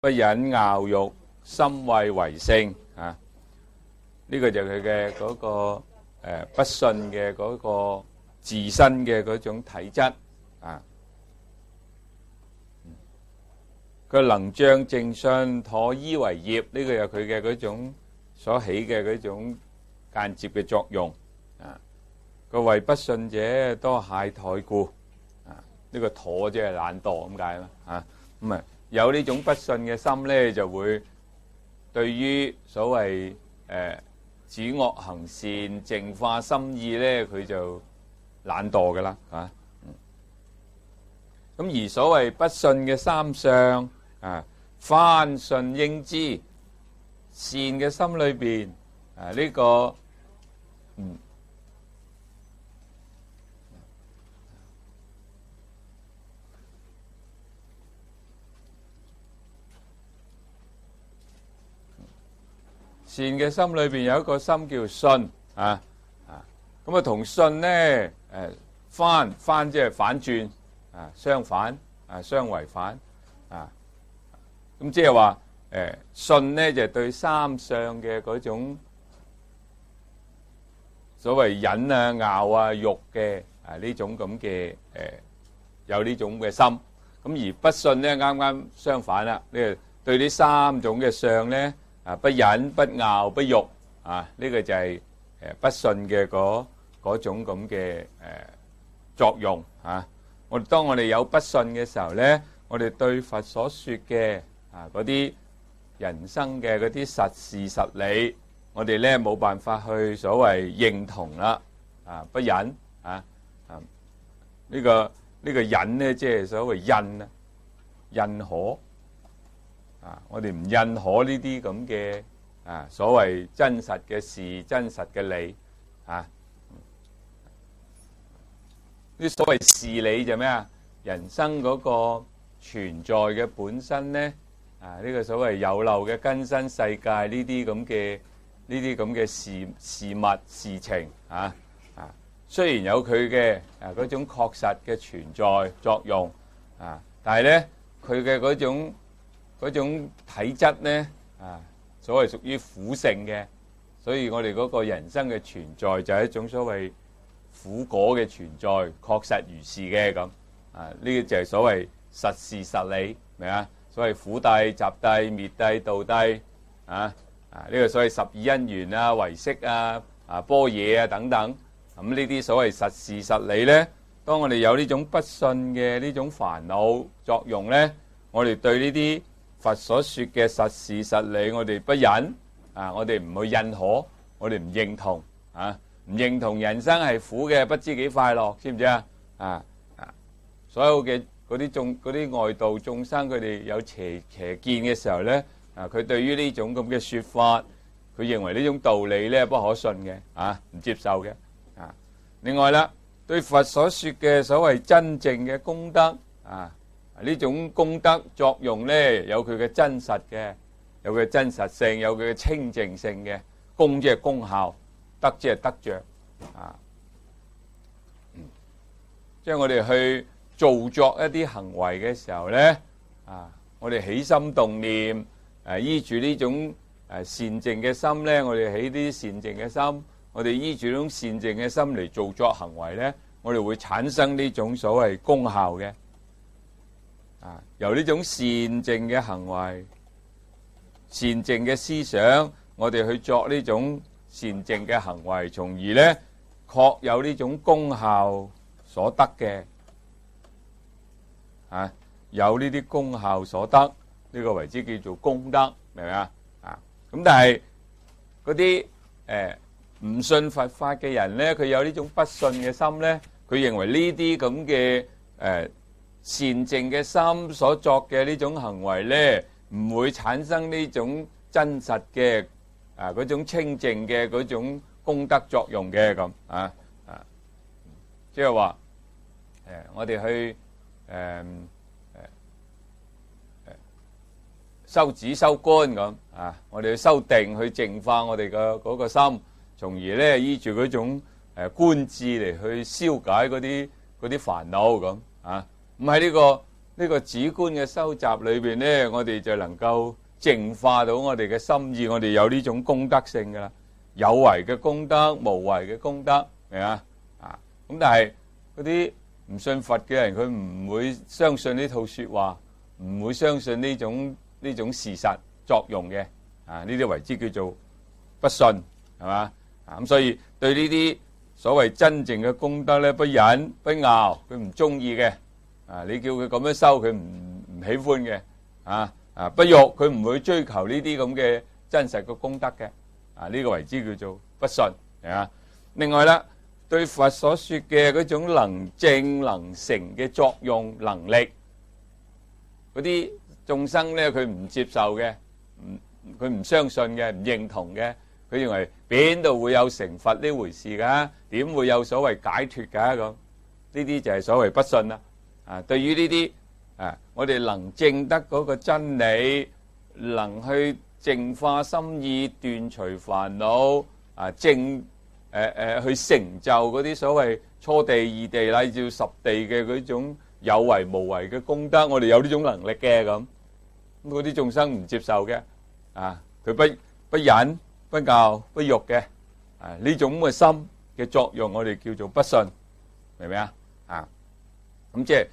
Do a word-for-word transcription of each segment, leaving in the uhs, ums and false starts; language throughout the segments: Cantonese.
不忍拗欲，心慧為性啊！呢、這個就係佢嘅嗰個誒、呃、不信嘅嗰個自身嘅嗰種體質啊。佢能仗正信，妥依為業，呢、這個有佢嘅嗰種所起嘅嗰種間接嘅作用啊。佢為不信者多懈怠故啊，呢、這個妥即係懶惰咁解啦啊。咁啊有呢種不信嘅心咧，就會對於所謂誒止惡行善、淨化心意咧，佢就懶惰噶啦啊。咁而所謂不信嘅三相啊，翻順應知，善嘅心裏邊啊呢、這個嗯。善嘅心裏邊有一個心叫信啊啊，咁啊同信咧誒翻翻即係反轉啊，相反啊，相違反啊，咁即係話誒信咧就對三相嘅嗰種所謂忍啊、拗啊、欲嘅啊呢種咁嘅誒有呢種嘅心，咁而不信咧啱啱相反啦，呢個對呢三種嘅相咧。啊！不忍、不拗、不欲啊！呢、這個就係誒不信嘅嗰嗰種咁嘅誒作用啊！我哋當我哋有不信嘅時候咧，我哋對佛所說嘅啊嗰啲人生嘅嗰啲實事實理，我哋咧冇辦法去所謂認同啦啊！不忍啊啊！呢、這個呢、這個忍咧，即係所謂印啊，認可。啊！我哋唔認可呢啲咁嘅啊，所謂真實嘅事、真實嘅理啊。啲所謂事理就咩啊？人生嗰個存在嘅本身咧啊，呢、這個所謂有漏嘅根身世界呢啲咁嘅呢啲咁嘅事事物事情啊啊，雖然有佢嘅啊嗰種確實嘅存在作用啊，但係咧佢嘅嗰種嗰種體質咧啊，所謂屬於苦性嘅，所以我哋嗰個人生嘅存在就係一種所謂苦果嘅存在，確實如是嘅咁啊。呢個就係所謂實事實理，明啊？所謂苦諦、集諦、滅諦、道諦啊啊！呢個所謂十二因緣啊、唯識啊、啊般若啊等等，咁呢啲所謂實事實理咧，當我哋有呢種不信嘅呢種煩惱作用咧，我哋對呢啲佛所說嘅實事實理，我哋不忍啊，我哋唔去認可，我哋唔認同啊，唔認同人生係苦嘅，不知幾快樂，知唔知啊？啊啊！所有嘅嗰啲眾嗰啲外道眾生，佢哋有邪邪見嘅時候咧，啊，佢對於呢種咁嘅說法，佢認為呢種道理咧不可信嘅，啊，唔接受嘅，啊。另外啦，對佛所說嘅所謂真正嘅功德，啊。呢種功德作用咧，有佢嘅真實嘅，有佢嘅真實性，有佢嘅清淨性嘅。功即係功效，德即係得着啊。嗯，即係我哋去做作一啲行為嘅時候咧，啊，我哋起心動念，誒依住呢種誒善淨嘅心咧，我哋起啲善淨嘅心，我哋依住呢種善淨嘅心嚟做作行為咧，我哋會產生呢種所謂功效嘅。啊！由呢種善淨嘅行為、善淨嘅思想，我哋去作呢種善淨嘅行為，從而咧確有呢種功效所得嘅。啊！有呢啲功效所得，呢、這個為之叫做功德，明唔明啊？啊！咁但係嗰啲誒唔信佛法嘅人咧，佢有呢種不信嘅心咧，佢認為呢啲咁嘅誒。呃善淨嘅心所作嘅呢種行為咧，唔會產生呢種真實嘅啊嗰種清淨嘅嗰種功德作用嘅咁啊啊，即係話誒，我哋去誒誒誒修止修觀咁啊，我哋去修定去淨化我哋嘅嗰個心，從而咧依住嗰種誒觀智嚟去消解嗰啲嗰啲煩惱咁啊。咁喺呢個呢個主觀嘅收集裏邊咧，我哋就能夠淨化到我哋嘅心意，我哋有呢種功德性噶啦，有為嘅功德、無為嘅功德，明啊？啊，咁但係嗰啲唔信佛嘅人，佢唔會相信呢套說話，唔會相信呢種呢種事實作用嘅，啊，呢啲為之叫做不信，係嘛？啊，咁所以對呢啲所謂真正嘅功德咧，不忍不拗，佢唔中意嘅。啊！你叫佢咁樣收，佢唔唔喜歡嘅，啊啊不欲，佢唔會追求呢啲咁嘅真實嘅功德嘅，啊呢個為之叫做不信，係嘛？另外啦，對佛所說嘅嗰種能證能成嘅作用能力，嗰啲眾生咧，佢唔接受嘅，唔佢唔相信嘅，唔認同嘅，佢認為邊度會有成佛呢回事㗎？點會有所謂解脫㗎？咁呢啲就係所謂不信啦。啊，對於呢啲啊，我哋能證得嗰個真理，能去淨化心意、斷除煩惱，啊證誒誒去成就嗰啲所謂初地、二地乃至十地嘅嗰種有為無為嘅功德，我哋有呢種能力嘅咁，咁嗰啲眾生唔接受嘅，啊佢不不忍不拗不欲嘅，啊呢種咁嘅心嘅作用，我哋叫做不信，明唔明啊？啊！咁即係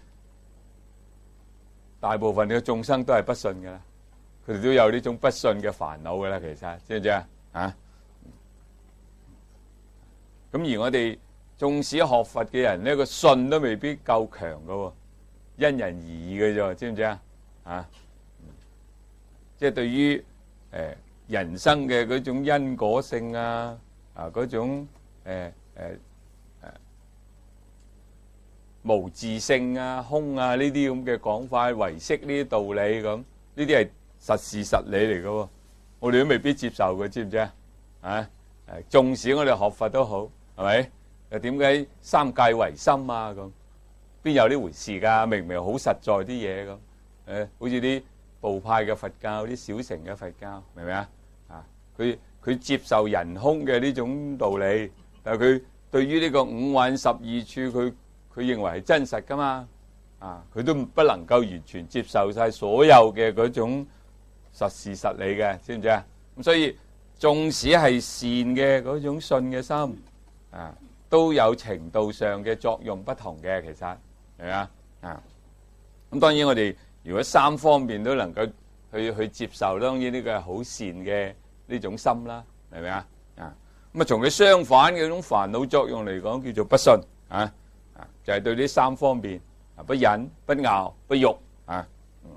大部分嘅眾生都係不信嘅啦，佢哋都有呢種不信嘅煩惱嘅啦，其實知唔知啊？啊！咁而我哋縱使學佛嘅人呢個信都未必夠強㗎喎，因人而異嘅啫，知唔知啊？啊！即係對於誒人生嘅嗰種因果性啊，啊嗰種誒誒。無自性啊、空啊呢啲咁嘅講法、唯識呢啲道理咁，呢啲係實事實理嚟嘅，我哋都未必接受嘅，知唔知啊？啊，誒，縱使我哋學佛都好，係咪？又點解三界唯心啊？咁邊有呢回事㗎？明明好實在啲嘢咁，誒，好似啲部派嘅佛教、啲小乘嘅佛教，明唔明啊？啊，佢佢接受人空嘅呢種道理，但係佢對於呢個五蘊十二處，佢佢認為係真實噶嘛，啊，佢都不能夠完全接受晒所有嘅嗰種實事實理嘅，知唔知啊？咁所以縱使係善嘅嗰種信嘅心，啊，都有程度上嘅作用不同嘅，其實係咪啊？啊，咁當然我哋如果三方面都能夠去去接受，當然呢個係好善嘅呢種心啦，係咪啊？啊，咁啊從佢相反嘅嗰種煩惱作用嚟講，叫做不信啊。就係對呢三方面啊，不忍不拗不欲啊，嗯，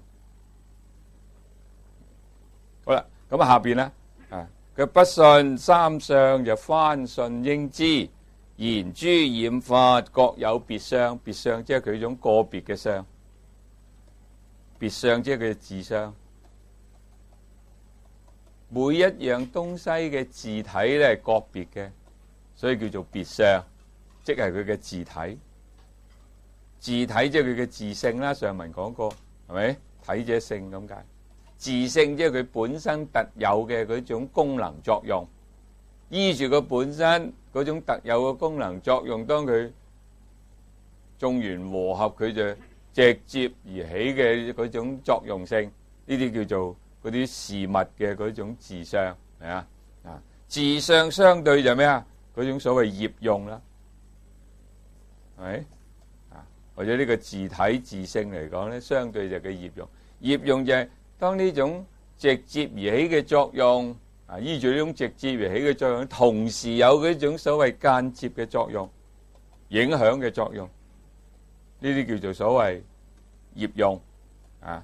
好啦，咁啊下邊咧啊，佢不信三相就翻信應知，言諸染法各有別相，別相即係佢種個別嘅相，別相即係佢嘅自相，每一樣東西嘅自體咧係個別嘅，所以叫做別相，即係佢嘅自體。自體即係佢嘅自性啦，上文講過，係咪？體者性咁解，自性即係佢本身特有嘅嗰種功能作用，依住佢本身嗰種特有嘅功能作用，當佢眾緣和合，佢就直接而起嘅嗰種作用性，呢啲叫做嗰啲事物嘅嗰種自相，係啊啊，自相相對就咩啊？嗰種所謂業用啦，係咪？或者呢個自體自性嚟講咧，相對就係業用。業用就係當呢種直接而起嘅作用，啊，依住呢種直接而起嘅作用，同時有嗰種所謂間接嘅作用、影響嘅作用，呢啲叫做所謂業用啊。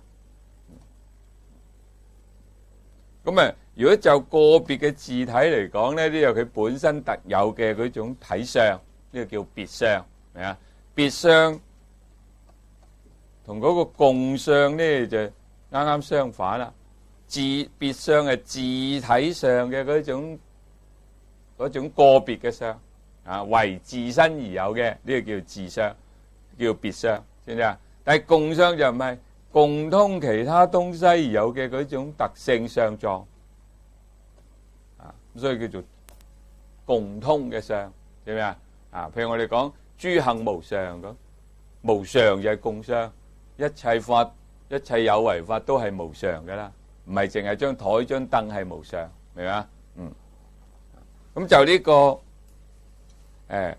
咁啊，如果就個別嘅自體嚟講咧，呢個佢本身特有嘅嗰種體相，呢個叫別相，係啊，別相。同嗰個共相咧就啱啱相反啦，自別相係自體上嘅嗰種嗰種個別嘅相啊，為自身而有嘅呢個叫自相，叫別相，知唔知啊？但係共相就唔係共通其他東西而有嘅嗰種特性相狀啊，所以叫做共通嘅相，知唔知啊？啊，譬如我哋講諸行無常咁，無常就係共相。 一切法、一切有為法都係無常㗎啦，唔係淨係張台、張凳係無常，明嘛？嗯，咁就呢個誒，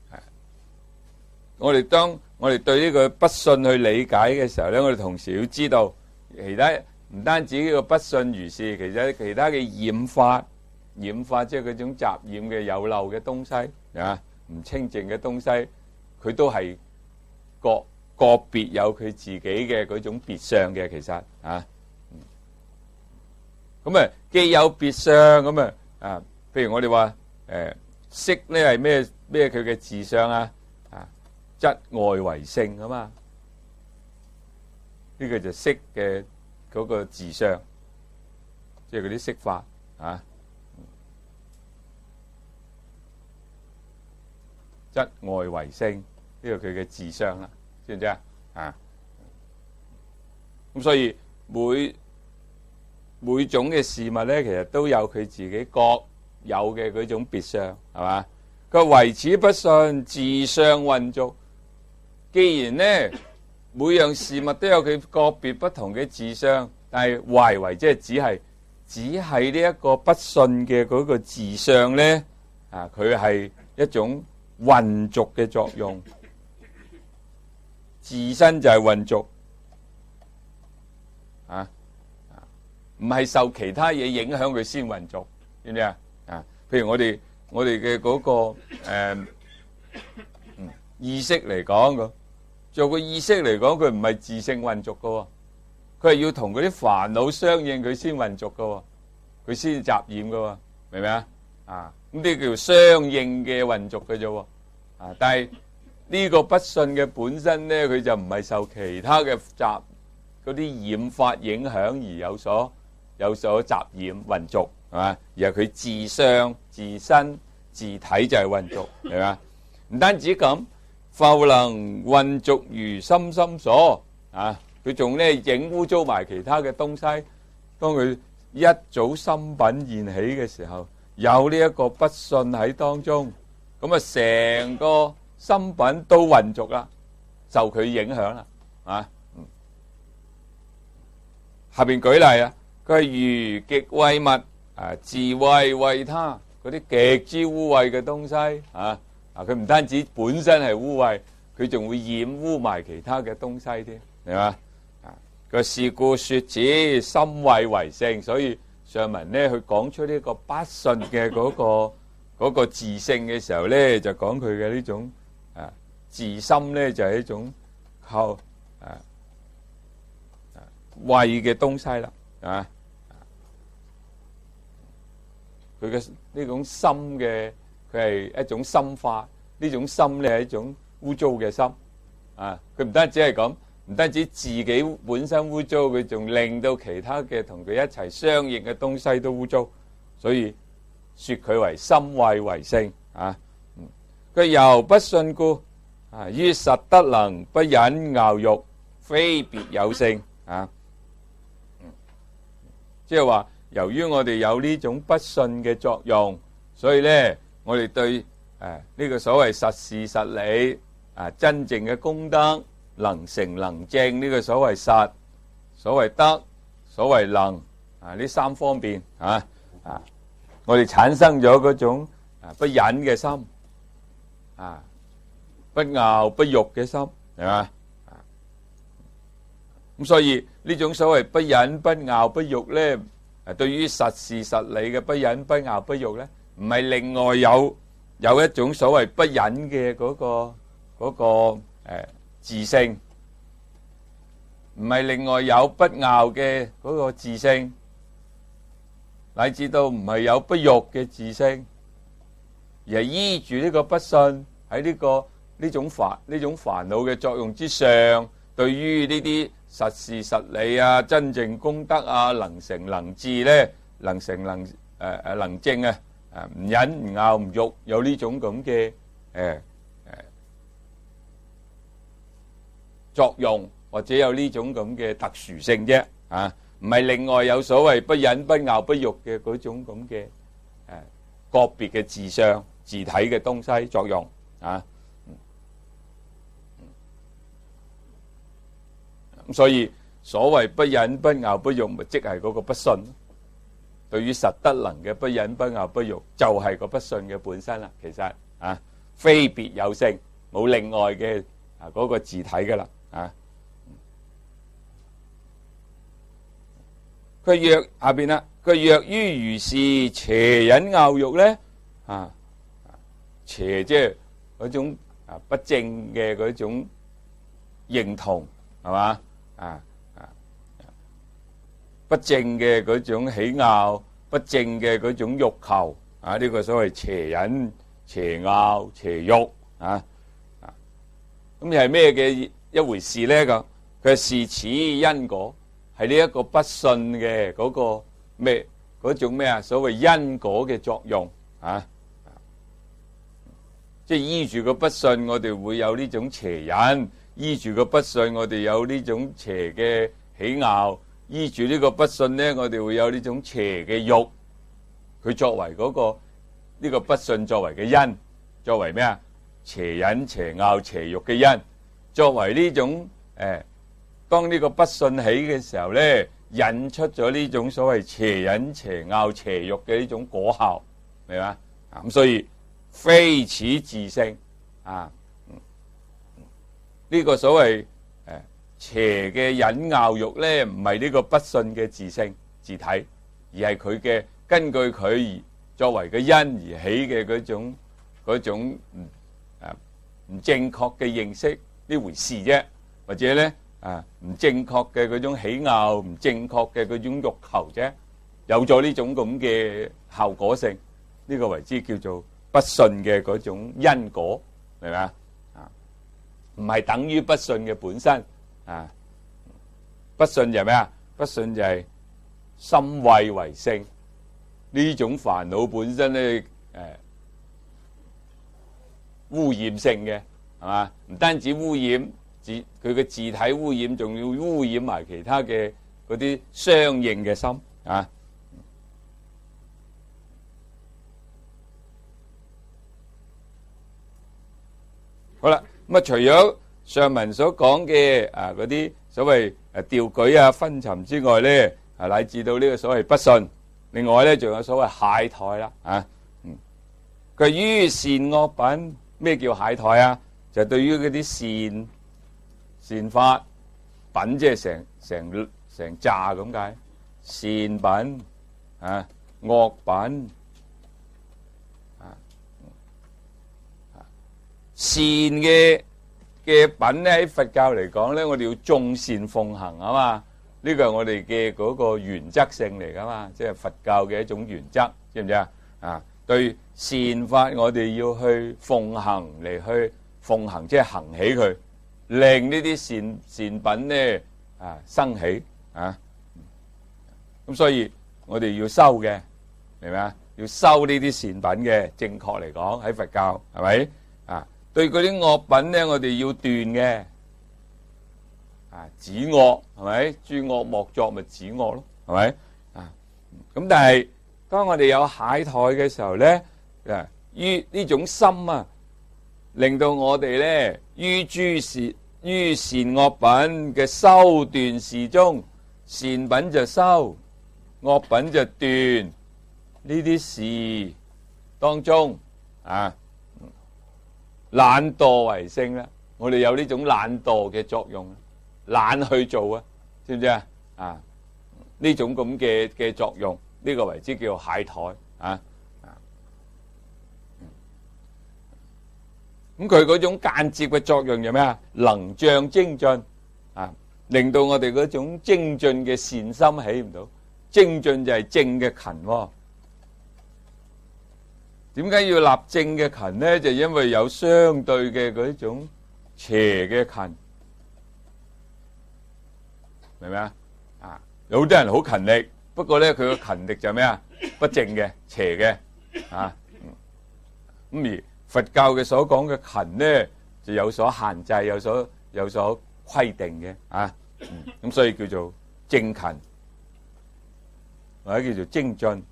我哋當我哋對呢個不信去理解嘅時候咧，我哋同時要知道，其他唔單止呢個不信如是，其實其他嘅染法、染法即係嗰種雜染嘅有漏嘅東西啊，唔清淨嘅東西，佢都係個個別有佢自己嘅嗰種別相嘅，其實啊，咁啊既有別相咁啊啊，譬如我哋話誒色咧係咩咩佢嘅自相啊啊，質外為性啊嘛，呢個就色嘅嗰個自相，即係嗰啲色法啊，質外為性呢個佢嘅自相啦。知唔知啊？啊，咁所以每每種嘅事物咧，其實都有佢自己各有嘅嗰種別相，係嘛？佢話唯此不信，自相混濁。既然咧每樣事物都有佢個別不同嘅自相，但係唯唯即係只係只係呢一個不信嘅嗰個自相咧，啊，佢係一種混濁嘅作用。自身就係混濁，啊，唔係受其他嘢影響佢先混濁，知唔知啊？啊，譬如我哋我哋嘅嗰個誒、呃嗯、意識嚟講，咁做個意識嚟講，佢唔係自性混濁噶，佢係要同嗰啲煩惱相應，佢先混濁噶，佢先雜染噶，明唔明啊？啊，咁呢叫相應嘅混濁嘅啫，啊，但係。呢個不信嘅本身咧，佢就唔係受其他嘅雜嗰啲染法影響而有所有所雜染混濁，係嘛？而係佢自相、自身、自體就係混濁，係嘛？唔單止咁，復能混濁如心心所啊！佢仲咧影污糟埋其他嘅東西。當佢一組心品現起嘅時候，有呢一個不信喺當中，咁啊成個心品都混濁啦，受佢影響啦，啊，嗯，下邊舉例啊，佢係如極穢物啊，自穢穢他，嗰啲極之污穢嘅東西啊，啊，佢唔單止本身係污穢，佢仲會染污埋其他嘅東西添，係嘛？啊，佢是故說此心穢為性，所以上文咧，佢講出呢個不信嘅嗰個嗰個自性嘅時候咧，就講佢嘅呢種。啊，自心咧就係、是、一種靠啊啊穢嘅東西啦，啊，佢嘅呢種心嘅，佢係一種心法，呢種心咧係一種污糟嘅心，啊，佢唔單止係咁，唔單止自己本身污糟，佢仲令到其他嘅同佢一齊相應嘅東西都污糟，所以說佢為心穢為性啊。佢由不信故，啊於實德能不忍樂欲，非別有性啊。即係話，由於我哋有呢種不信嘅作用，所以咧，我哋對誒呢個所謂實事實理啊，真正嘅功德能成能證呢個所謂實、所謂德、所謂能啊呢三方面啊啊，我哋產生咗嗰種啊不忍嘅心。啊，不樂不欲嘅心，係嘛？咁所以呢種所謂不忍不樂不欲咧，誒，對於實事實理嘅不忍不樂不欲咧，唔係另外有有一種所謂不忍嘅嗰個嗰個誒自性，唔係另外有不樂嘅嗰個自性，乃至到唔係有不欲嘅自性，而係依住呢個不信。喺呢個呢種煩呢種煩惱嘅作用之上，對於呢啲實事實理啊、真正功德啊、能成能至咧、能成能誒誒能證啊、誒唔忍唔拗唔欲，有呢種咁嘅誒誒作用，或者有呢種咁嘅特殊性啫啊，唔係另外有所謂不忍不拗不欲嘅嗰種咁嘅誒個別嘅自相自體嘅東西作用。啊， 咁所以所謂不忍不咬不欲，咪即係嗰個不信。對於實德能嘅不忍不咬不欲，就係個不信嘅本身啦。其實啊，非別有性，冇另外嘅啊嗰個自體噶啦啊。佢若下邊啦，佢若於如是邪忍咬欲咧啊，邪即係嗰種啊不正嘅嗰種認同係嘛啊啊不正嘅嗰種喜拗，不正嘅嗰種欲求啊，呢個所謂邪忍、邪拗、邪欲啊啊，咁又係咩嘅一回事咧？咁佢係此因果。係呢一個不信嘅嗰個咩嗰種咩啊？所謂因果嘅作用啊，即係依住個不信，我哋會有呢種邪忍；依住個不信，我哋有呢種邪嘅喜拗；依住呢個不信咧，我哋會有呢種邪嘅欲。佢作為嗰個呢個不信作為嘅因，作為咩啊？邪忍、邪拗、邪欲嘅因，作為呢種誒。當呢個不信起嘅時候咧，引出咗呢種所謂邪忍、邪拗、邪欲嘅呢種果效，明嘛？咁所以非此自性啊，呢、這個所謂誒邪嘅忍拗欲咧，唔係呢個不信嘅自性自體，而係佢嘅根據佢而作為嘅因而起嘅嗰種嗰種唔啊唔正確嘅認識呢回事啫，或者咧。啊，唔正確嘅嗰種喜拗，唔正確嘅嗰種欲求啫，有咗呢種咁嘅效果性，呢個為之叫做不信嘅嗰種因果，明唔明啊？啊，唔係等於不信嘅本身啊，不信就係咩啊？不信就係心慧為性，呢種煩惱本身咧，誒，污染性嘅係嘛？唔單止污染。自佢嘅自體污染，仲要污染埋其他嘅嗰啲相應嘅心啊！好啦，咁啊，除咗上文所講嘅啊嗰啲所謂誒掉舉啊、昏沉之外咧，啊乃至到呢個所謂不信，另外咧仲有所謂懈怠啦啊！嗯，佢於善惡品，咩叫懈怠啊？就係對於嗰啲善。善法品即係成成成扎咁解，善品啊，惡品啊，善嘅嘅品咧喺佛教嚟講咧，我哋要眾善奉行啊嘛，呢個係我哋嘅嗰個原則性嚟噶嘛，即係佛教嘅一種原則，知唔知啊？啊，對善法我哋要去奉行嚟去奉行，即係行起佢。令呢啲善善品咧啊生起啊，咁所以我哋要修嘅，明唔明啊？要修呢啲善品嘅，正確嚟講喺佛教係咪啊？對嗰啲惡品咧，我哋要斷嘅啊，止惡係咪？諸惡莫作，咪止惡咯，係咪啊？咁但係當我哋有懈怠嘅時候咧，啊，於呢種心啊，令到我哋咧於諸善。於善惡品嘅修斷事中，善品就修，惡品就斷。呢啲事當中啊，懶惰為性啦。我哋有呢種懶惰嘅作用，懶去做啊，知唔知啊？啊，呢種咁嘅嘅作用，呢個為之叫懈怠啊。咁佢嗰種間接嘅作用係咩啊？能障精進啊，令到我哋嗰種精進嘅善心起唔到。精進就係正嘅勤喎。點解要立正嘅勤咧？就因為有相對嘅嗰種邪嘅勤，明唔明啊？啊，有好多人好勤力，不過咧佢個勤力就係咩啊？不正嘅、邪嘅啊。咁而佛教嘅所講嘅勤咧，就有所限制，有所有所規定嘅啊，咁、嗯、所以叫做正勤，或者叫做精進。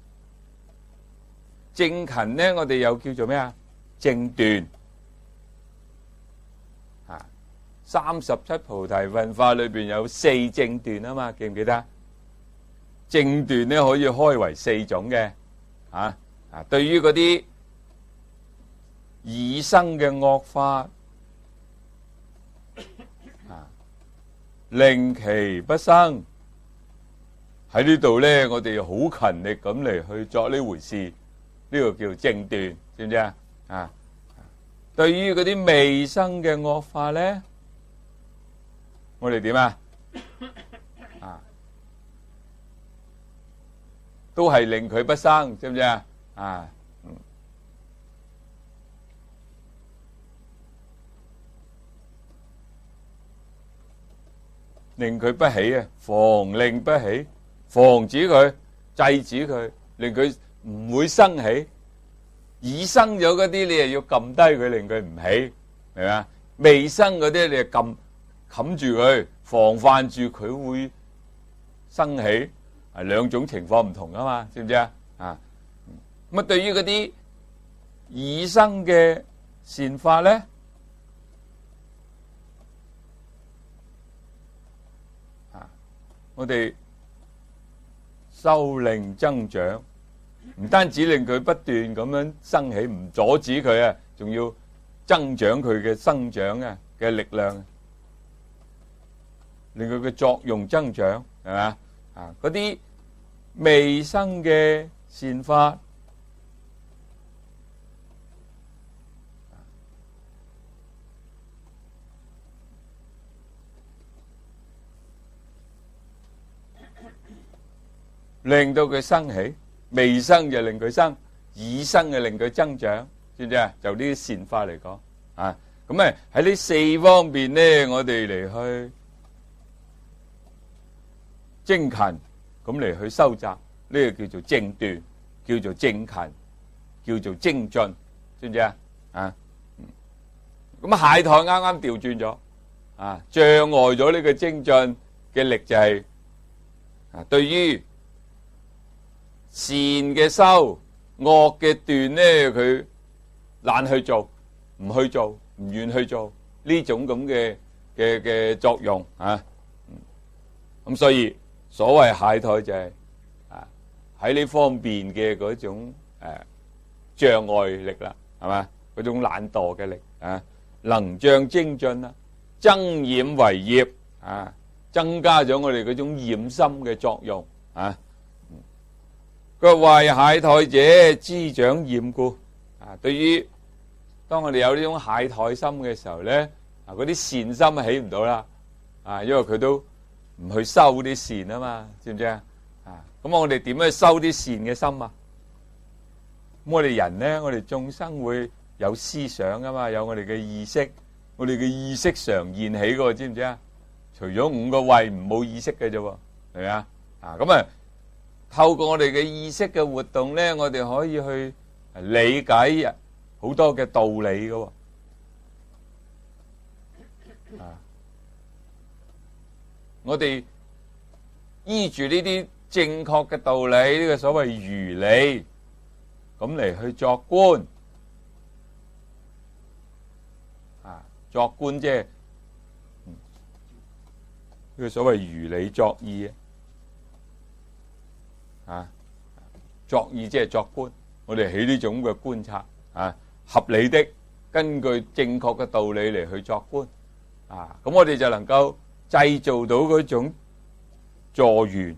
正勤咧，我哋又叫做咩啊？正斷啊， 三十七菩提分法裏邊有四正斷啊嘛，記唔記得？正斷咧可以開為四種嘅，啊啊！對於嗰啲已生嘅惡法，啊，令其不生。喺呢度咧，我哋好勤力咁嚟去作呢回事，呢個叫正斷，知唔知啊？啊！對於嗰啲未生嘅惡法咧，我哋點啊？啊，都係令佢不生，知唔知啊？啊，嗯，令佢不起啊，防令不起，防止佢，制止佢，令佢唔會生起。已生咗嗰啲，你又要撳低佢，令佢唔起，明嘛？未生嗰啲，你就撳冚住佢，防範住佢會生起，係兩種情況唔同啊嘛，知唔知啊？啊，咁啊，對於嗰啲已生嘅善法咧，啊，我哋修令增長。唔單止令佢不斷咁樣生起，唔阻止佢啊，仲要增長佢嘅生長啊嘅力量，令佢嘅作用增長，係嘛？啊，嗰啲未生嘅善法，令到佢生起。未生就令佢生，已生就令佢增長，知唔知啊？就呢啲善法嚟講，啊，咁啊喺呢四方面咧，我哋嚟去精勤，咁嚟去收集，呢個叫做正斷，叫做精勤，叫做精進，知唔知啊？啊，咁啊懈怠啱啱調轉咗，啊，障礙咗呢個精進嘅力就係啊，對於善嘅修，惡嘅斷咧，佢懶去做，唔去做，唔願去做呢種咁嘅嘅嘅作用啊。咁所以所謂懈怠就係啊喺呢方面嘅嗰種誒障礙力啦，係嘛？嗰種懶惰嘅力啊，能障精進啦，增染為業啊，增加咗我哋嗰種染心嘅作用啊。佢話為懈怠者滋長染故啊！對於當我哋有呢種懈怠心嘅時候咧，啊嗰啲善心起唔到啦，啊因為佢都唔去修啲善啊嘛，知唔知啊？啊咁我哋點樣去修啲善嘅心啊？咁我哋人咧，我哋眾生會有思想噶嘛，有我哋嘅意識，我哋嘅意識常現起噶，知唔知啊？除咗五個慧唔冇意識嘅啫，係咪啊？啊咁啊！透過我哋嘅意識嘅活動咧，我哋可以去理解好多嘅道理嘅。啊，我哋依住呢啲正確嘅道理，呢個所謂如理，咁嚟去作觀。啊，作觀即係呢個所謂如理作意啊。啊，作意即係作觀，我哋起呢種嘅觀察啊，合理的根據正確嘅道理嚟去作觀啊，咁我哋就能夠製造到嗰種助緣，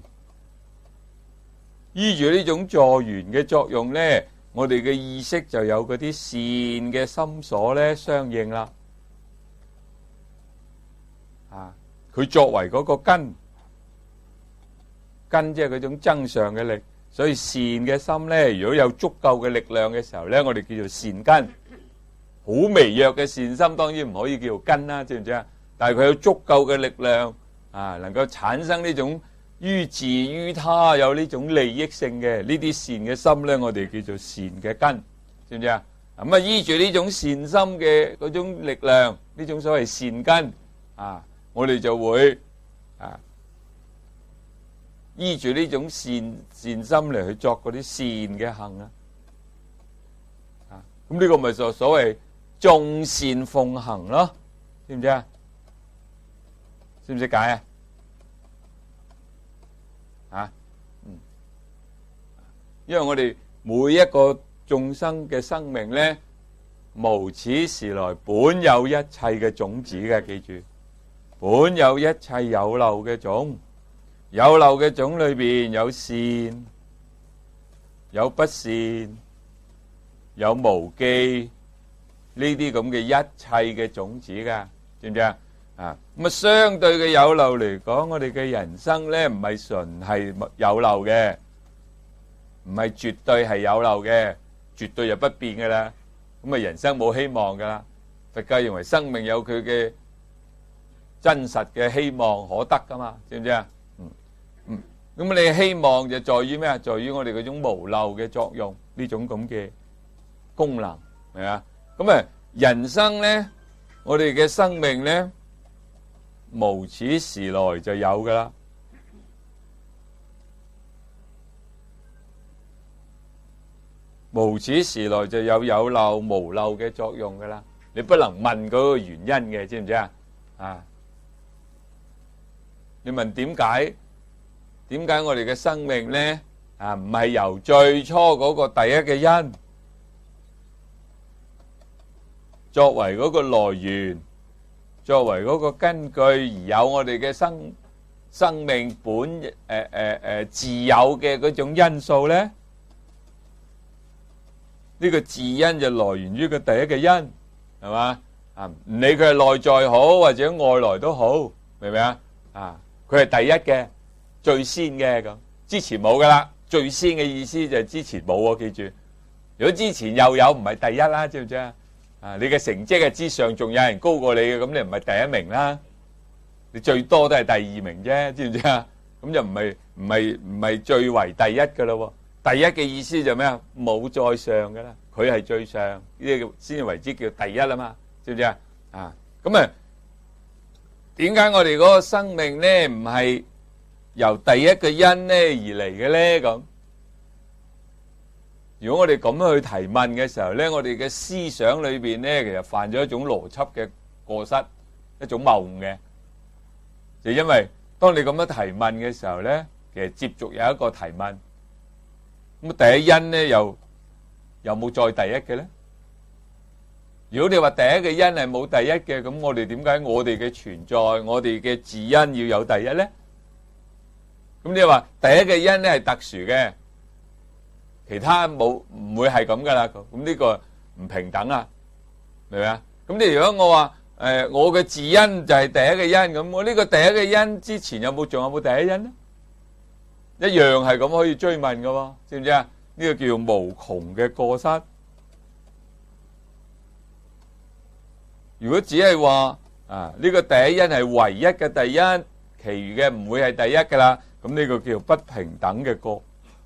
依住呢種助緣嘅作用咧，我哋嘅意識就有嗰啲善嘅心所咧相應啦。啊，佢作為嗰個根。根即係嗰種增上嘅力，所以善嘅心咧，如果有足夠嘅力量嘅時候咧，我哋叫做善根。好微弱嘅善心當然唔可以叫做根啦，知唔知啊？但係佢有足夠嘅力量啊，能夠產生呢種於自於他有呢種利益性嘅呢啲善嘅心咧，我哋叫做善嘅根，知唔知啊？咁啊，依住呢種善心嘅嗰種力量，呢種所謂善根啊，我哋就會啊。依住呢種善善心嚟去作嗰啲善嘅行啊，啊咁呢個咪就所謂眾善奉行咯，知唔知啊？ 識唔識解啊？啊，嗯，因為我哋每一個眾生嘅生命咧，無始時來本有一切嘅種子嘅，記住，本有一切有漏嘅種，有漏嘅種裏邊有善，有不善，有無記，呢啲咁嘅一切嘅種子噶，知唔知啊？啊，咁啊，相對嘅有漏嚟講，我哋嘅人生咧唔係純係有漏嘅，唔係絕對係有漏嘅，絕對就不變噶啦。咁啊，人生冇希望噶啦。佛教認為生命有佢嘅真實嘅希望可得噶嘛，知唔知啊？嗯嗯，咁你希望就在於咩啊？在於我哋嗰種無漏嘅作用，呢種咁嘅功能，係啊。咁啊，人生咧，我哋嘅生命咧，無始時來就有噶啦。無始時來就有有漏無漏嘅作用噶啦，你不能問嗰個原因嘅，知唔知啊？啊，你問點解？點解我哋嘅生命咧啊唔係由最初嗰個第一嘅因作為嗰個來源，作為嗰個根據，而有我哋嘅生生命本誒誒誒自有嘅嗰種因素咧？呢個自因就來源於個第一嘅因，係嘛？啊，唔理佢係內在好或者外來都好，明唔明啊？啊，佢係第一嘅，最先嘅咁，之前冇噶啦。最先嘅意思就係之前冇喎，記住。如果之前又有，唔係第一啦，知唔知啊？啊，你嘅成績係之上，仲有人高過你嘅，咁你唔係第一名啦，你最多都係第二名啫，知唔知啊？咁就唔係唔係唔係最為第一噶咯。第一嘅意思就咩啊？冇再上噶啦，佢係最上，呢個先至為之叫第一啦嘛，知唔知啊？啊，咁啊，點解我哋嗰個生命咧唔係由第一嘅因咧而嚟嘅咧？咁如果我哋咁樣去提問嘅時候咧，我哋嘅思想裏邊咧，其實犯咗一種邏輯嘅過失，一種謬誤嘅，就因為當你咁樣提問嘅時候咧，其實接續有一個提問。咁第一因咧，又有冇再第一嘅咧？如果你話第一嘅因係冇第一嘅，咁我哋點解我哋嘅存在，我哋嘅自因要有第一咧？咁你話第一嘅因咧係特殊嘅，其他冇唔會係咁噶啦。咁呢個唔平等啊，明唔明啊？咁你如果我話誒我嘅自因就係第一嘅因，咁我呢個第一嘅因之前有冇仲有冇第一因咧？一樣係咁可以追問嘅喎，知唔知啊？呢個叫做無窮嘅過失。如果只係話啊呢個第一因係唯一嘅第一，其餘嘅唔會係第一㗎啦，咁呢個叫做不平等嘅過，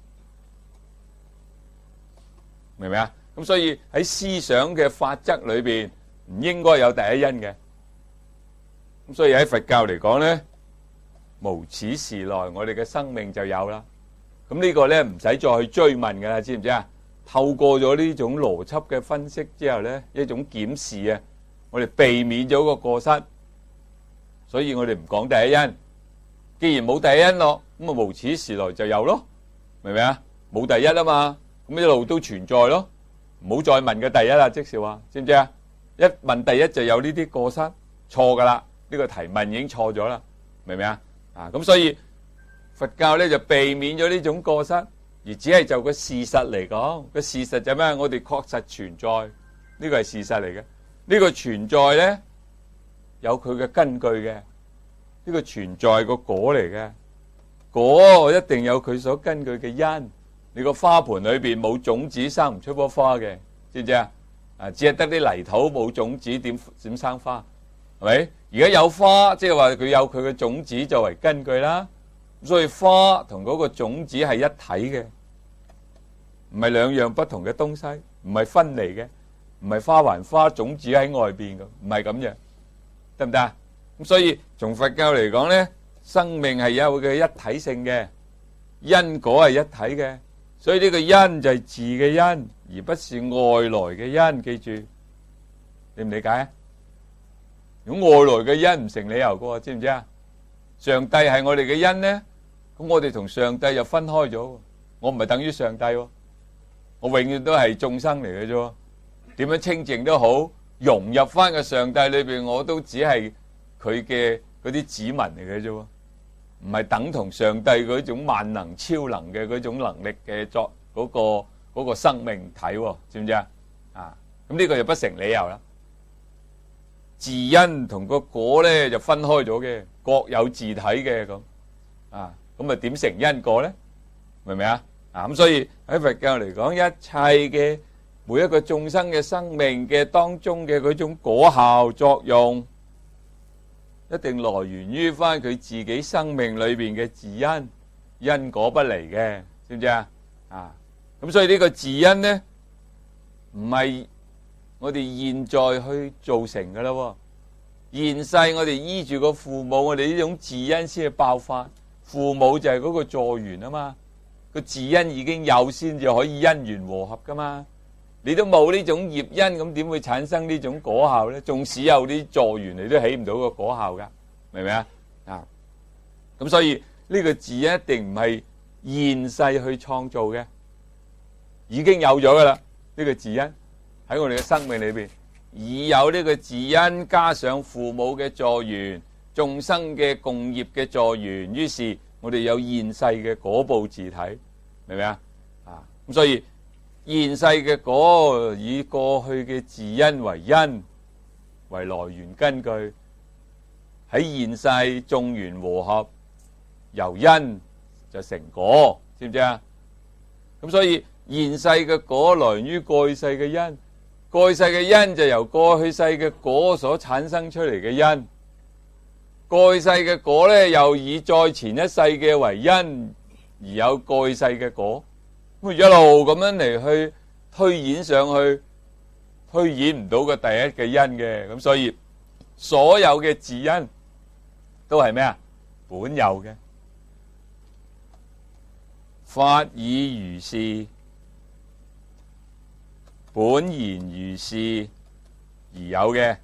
明唔明啊？咁所以喺思想嘅法則裏邊唔應該有第一因嘅。咁所以喺佛教嚟講咧，無始時來，我哋嘅生命就有啦。咁呢個咧唔使再去追問噶啦，知唔知啊？透過咗呢種邏輯嘅分析之後咧，一種檢視啊，我哋避免咗個過失。所以我哋唔講第一因。既然冇第一因咯，咁啊無始時來就有咯，明唔明啊？冇第一啊嘛，咁一路都存在咯。唔好再問嘅第一啦，即是話，知唔知啊？一問第一就有呢啲過失，錯噶啦。呢個提問已經錯咗啦，明唔明啊？啊，咁所以佛教咧就避免咗呢種過失，而只係就個事實嚟講，個事實就係咩？我哋確實存在，呢個係事實嚟嘅。呢個存在咧有佢嘅根據嘅，呢個存在個果嚟嘅，果一定有佢所根據嘅因。你個花盆裏邊冇種子生唔出棵花嘅，知唔知啊？啊，只係得啲泥土冇種子，點點生花？係咪？而家有花，即係話佢有佢嘅種子作為根據啦。所以花同嗰個種子係一體嘅，唔係兩樣不同嘅東西，唔係分離嘅，唔係花還花，種子喺外邊嘅，唔係咁樣，得唔得啊？咁所以從佛教嚟講咧，生命係有佢嘅一體性嘅，因果係一體嘅，所以呢個因就係自嘅因，而不是外來嘅因。記住，理唔理解啊？如果外來嘅因唔成理由嘅喎，知唔知啊？ 上帝係我哋嘅因呢，咁我哋同上帝就分開咗。我唔係等於上帝喎，我永遠都係眾生嚟嘅啫。點樣清淨都好，融入翻個上帝裏邊，我都只係佢嘅嗰啲子民嚟嘅啫，唔係等同上帝嗰種萬能超能嘅嗰種能力嘅作嗰個嗰個生命體，知唔知啊？啊，咁呢個就不成理由啦。自因同個果咧就分開咗嘅，各有自體嘅咁啊，咁啊點成因果咧？明唔明啊？啊咁所以喺佛教嚟講，一切嘅每一個眾生嘅生命嘅當中嘅嗰種果效作用，一定來源於翻佢自己生命裏邊嘅自因，因果不離嘅，知唔知啊？啊，咁所以呢個自因咧，唔係我哋現在去造成噶啦，現世我哋依住個父母，我哋呢種自因先係爆發。父母就係嗰個助緣啊嘛，個自因已經有先至可以因緣和合噶嘛。你都冇呢種業因，咁點會產生呢種果效咧？縱使有啲助緣，你都起唔到個果效噶，明唔明啊？啊，咁所以呢個自因一定唔係現世去創造嘅，已經有咗噶啦。呢個自因喺我哋嘅生命裏邊，已有呢個自因，加上父母嘅助緣，眾生嘅共業嘅助緣，於是我哋有現世嘅果報自體，明唔明啊？啊，咁所以現世嘅果以過去嘅自因為因，為來源根據，喺現世眾緣和合，由因就成果，知唔知啊？咁所以現世嘅果來源於過去世嘅因，過去世嘅因就由過去世嘅果所產生出嚟嘅因，過去世嘅果咧又以再前一世嘅為因，而有過去世嘅果，咁一路咁樣嚟去推演上去，推演唔到個第一嘅因嘅，咁所以所有嘅自因都係咩啊？本有嘅，法以如是，本然如是而有嘅，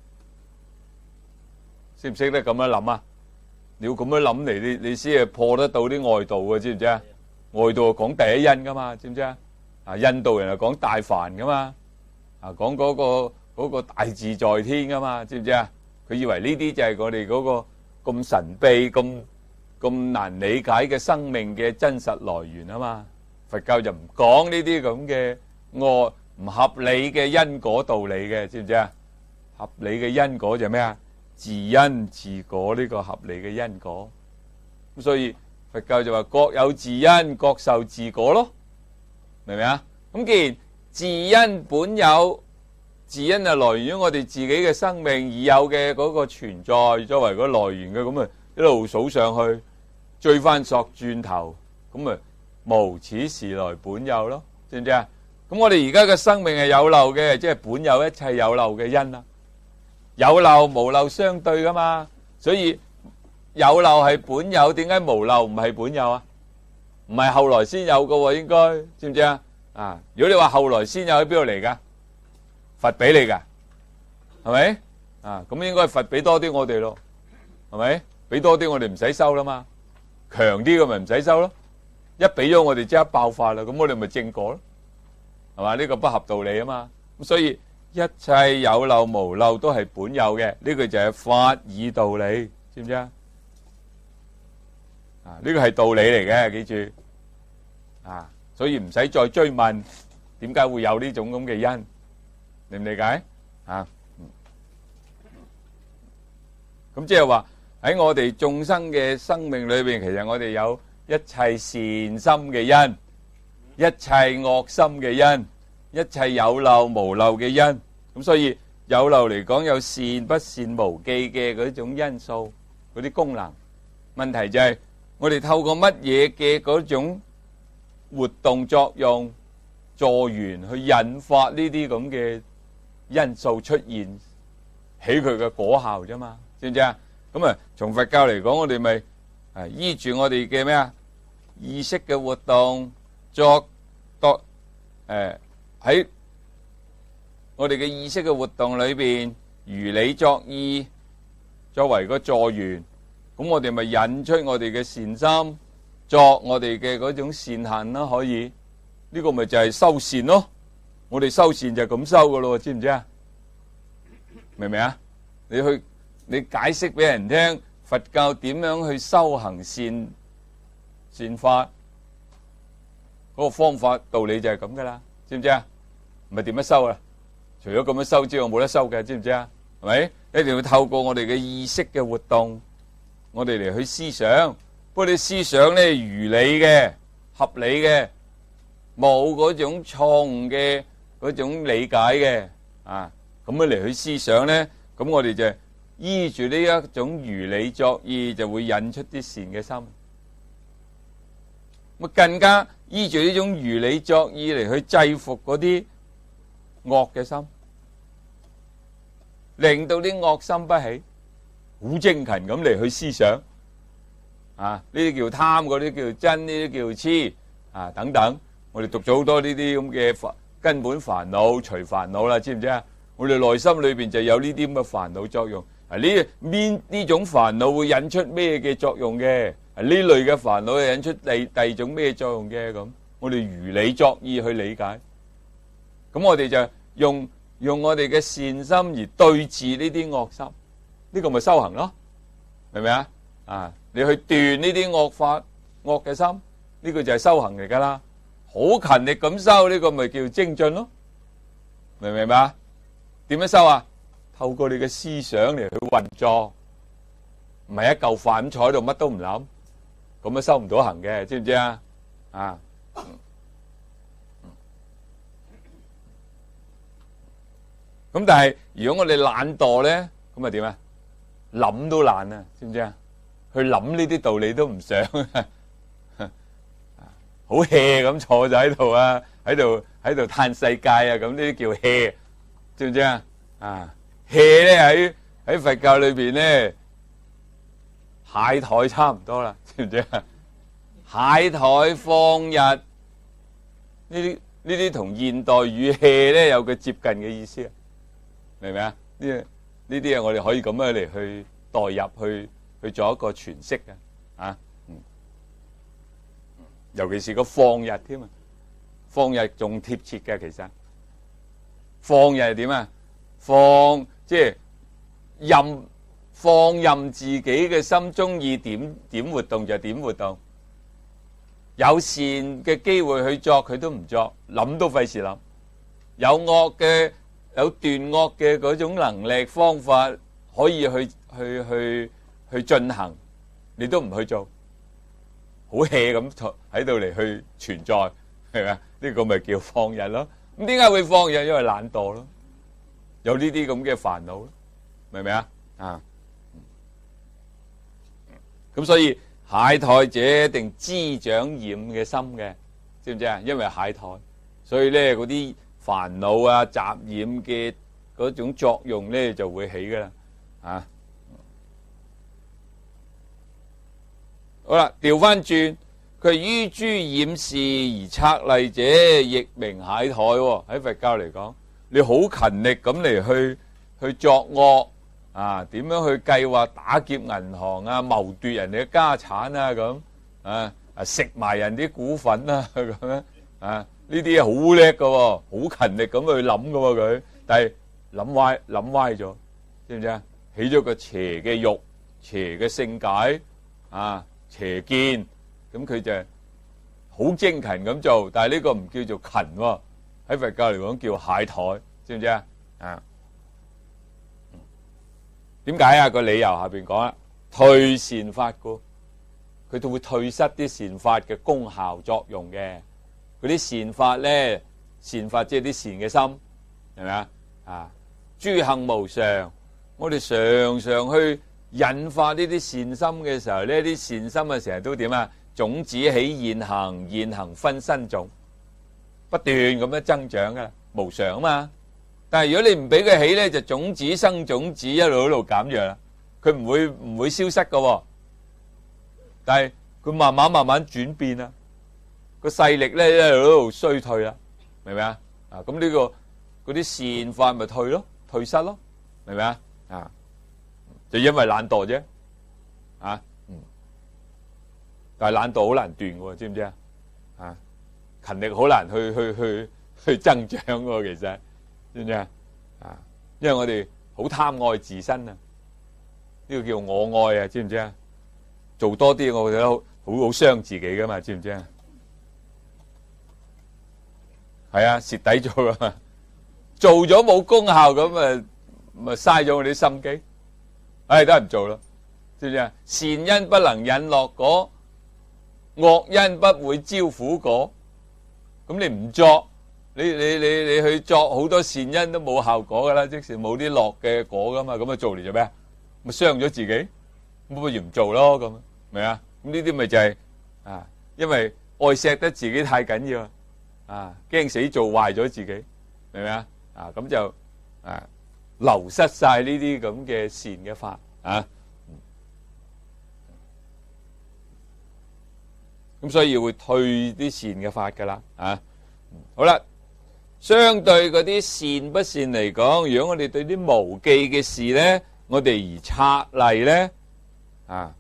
識唔識得咁樣諗啊？你要咁樣諗嚟，你你先係破得到啲外道嘅，知唔知啊？外道講第一因噶嘛，知唔知啊？啊，印度人係講大梵噶嘛，啊講嗰個嗰個大自在天噶嘛，知唔知啊？佢以為呢啲就係我哋嗰個咁神秘、咁咁難理解嘅生命嘅真實來源啊嘛。佛教就唔講呢啲咁嘅我唔合理嘅因果道理嘅，知唔知啊？合理嘅因果就係咩啊？自因自果，呢個合理嘅因果。咁所以佛教就話各有自因，各受自果咯，明唔明啊？咁既然自因本有，自因係來源於我哋自己嘅生命已有嘅嗰個存在作為個來源嘅，咁啊一路數上去，追翻索轉頭，咁啊無始時來本有咯，知唔知啊？咁我哋而家嘅生命係有漏嘅，即係本有一切有漏嘅因啦。有漏無漏相對噶嘛，所以有漏係本有，點解無漏唔係本有啊？唔係後來先有噶喎，應該知唔知啊？啊，如果你話後來先有，喺邊度嚟噶？佛俾你噶，係咪？啊，咁應該佛俾多啲我哋咯，係咪？俾多啲我哋唔使收啦嘛，強啲嘅咪唔使收咯。一俾咗我哋即刻爆發啦，咁我哋咪正果咯，係嘛？呢個不合道理啊嘛，咁所以一切有漏無漏都係本有嘅，呢個就係法以道理，知唔知啊？啊，呢個係道理嚟嘅，記住啊，所以唔使再追問點解會有呢種咁嘅因，理唔理解啊？咁即係話喺我哋眾生嘅生命裏邊，其實我哋有一切善心嘅因，一切惡心嘅因，一切有漏無漏嘅因。咁所以有漏嚟講有善不善無記嘅嗰種因素，嗰啲功能。問題就係我哋透過乜嘢嘅嗰種活動作用助緣去引發呢啲咁嘅因素出現，起佢嘅果效啫嘛，知唔知啊？咁啊，從佛教嚟講，我哋咪啊依住我哋嘅咩啊意識嘅活動作作誒喺我哋嘅意識嘅活動裏邊，如理作意作為個助緣， 咁我哋咪引出我哋嘅善心，作我哋嘅嗰種善行啦。可以呢個咪就係修善咯。我哋修善就係咁修噶咯，知唔知啊？明唔明啊？你去你解釋俾人聽佛教點樣去修行善善法，嗰個方法道理就係咁噶啦，知唔知啊？唔係點樣修啊？除咗咁樣修之外，冇得修嘅，知唔知啊？係咪？一定要透過我哋嘅意識嘅活動，我哋嚟去思想。不過你思想咧如理嘅、合理嘅，冇嗰種錯誤嘅嗰種理解嘅啊，咁樣嚟去思想咧，咁我哋就依住呢一種如理作意，就會引出啲善嘅心。咁更加依住呢種如理作意嚟去制服嗰啲惡嘅心，令到啲惡心不起，好精勤咁嚟去思想。啊，呢啲叫貪，嗰啲叫真，呢啲叫痴啊，等等。我哋讀咗好多呢啲咁嘅煩根本煩惱、除煩惱啦，知唔知啊？我哋內心裏邊就有呢啲咁嘅煩惱作用。啊，呢邊呢種煩惱會引出咩嘅作用嘅？啊，呢類嘅煩惱會引出第第二種咩作用嘅？咁我哋如理作意去理解。咁我哋就用用我哋嘅善心而對治呢啲惡心，呢個咪修行咯，明唔明啊？啊，你去斷呢啲惡法惡嘅心，呢個就係修行嚟噶啦。好勤力咁修，呢個咪叫精進咯，明唔明白？點樣修啊？透過你嘅思想嚟去運作，唔係一嚿飯咁坐喺度乜都唔諗，咁樣修唔到行嘅，知唔知啊？啊！咁但係如果我哋懶惰咧，咁啊點啊？諗都懶啊，知唔知啊？去諗呢啲道理都唔想，好 hea 咁坐就喺度啊，喺度喺度嘆世界啊，咁呢啲叫 hea， 知唔知啊？啊 hea 咧喺喺佛教裏邊咧，懈怠差唔多啦，知唔知啊？懈怠放逸呢啲呢啲同現代語 hea 咧有個接近嘅意思啊，明唔明啊？呢呢啲啊，我哋可以咁樣嚟去代入去。去做一個詮釋嘅，啊，嗯，尤其是個放逸添啊，放逸仲貼切嘅，其實放逸係點啊？放即係任放任自己嘅心中意點點活動就點活動，有善嘅機會去作佢都唔作，諗都費事諗，有惡嘅有斷惡嘅嗰種能力方法可以去去去。去進行，你都唔去做，好 hea 咁喺度嚟去存在，係咪啊？呢個咪叫放逸咯。咁點解會放逸？因為懶惰咯，有呢啲咁嘅煩惱咯，明唔明啊？啊，咁所以懈怠者一定滋長染嘅心嘅，知唔知啊？因為懈怠，所以咧嗰啲煩惱啊、雜染嘅嗰種作用咧就會起噶啦，啊。好啦，調翻轉，佢於諸染事而策勵者，亦名懈怠喎。喺佛教嚟講，你好勤力咁嚟去去作惡啊，點樣去計劃打劫銀行啊，謀奪人哋嘅家產啊，咁啊啊食埋人啲股份啊，咁樣啊，呢啲好叻噶，好勤力咁去諗噶佢，但係諗歪諗歪咗，知唔知啊？起咗個邪嘅欲，邪嘅性解啊。邪見，咁佢就好精勤咁做，但係呢個唔叫做勤喎，喺佛教嚟講叫懈怠，知唔知啊？啊，點解啊？個理由下邊講啦，退善法故，佢都會退失啲善法嘅功效作用嘅。嗰啲善法咧，善法即係啲善嘅心，係咪啊？啊，諸行無常，我哋常常去引發呢啲善心嘅時候，呢啲善心啊，成日都點啊？種子起現行，現行分身種，不斷咁樣增長噶啦，無常啊嘛。但係如果你唔俾佢起咧，就種子生種子，一路一路減弱啦。佢唔會唔會消失噶，但係佢慢慢慢慢轉變啦，個勢力咧一路一路衰退啦，明唔明啊？啊，咁呢個嗰啲善法咪退咯，退失咯，明唔明啊？啊！就因為懶惰啫，啊！ 但係懶惰好難斷嘅喎，知唔知啊？啊，勤力好難去去去去增長嘅，其實知唔知啊？啊，因為我哋好貪愛自身啊，呢個叫我愛啊，知唔知啊？做多啲，我覺得好好傷自己噶嘛，知唔知啊？係啊，蝕底咗噶嘛，做咗冇功效咁啊，咪嘥咗我啲心機，唉，都係唔做咯，知唔知啊？善因不能引樂果，惡因不會招苦果。咁你唔作，你你你你去作好多善因都冇效果噶啦，即時冇啲樂嘅果噶嘛，咁啊做嚟做咩啊？咪傷咗自己，咁不如唔做咯，咁明啊？咁呢啲咪就係啊，因為愛錫得自己太緊要啊，驚死做壞咗自己，明唔明啊？啊咁就啊流失晒呢啲咁嘅善嘅法啊，咁所以會退啲善嘅法噶啦啊。好啦，相對嗰啲善不善嚟講，如果我哋對啲無記嘅事咧，我哋而策例咧啊，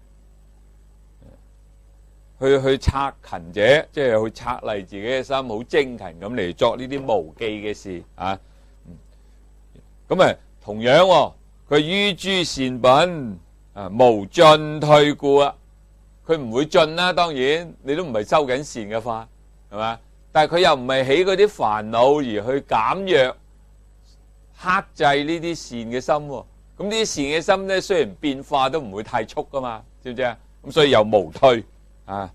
去去策勤者，即係去策例自己嘅心，好精勤咁嚟作呢啲無記嘅事啊。咁啊，同樣喎，佢於諸善品啊，無進退故啊，佢唔會進啦。當然，你都唔係修緊善嘅法，係嘛？但係佢又唔係起嗰啲煩惱而去減弱、克制呢啲善嘅心喎。咁呢啲善嘅心咧，雖然變化都唔會太速噶嘛，知唔知啊？咁所以又無退啊。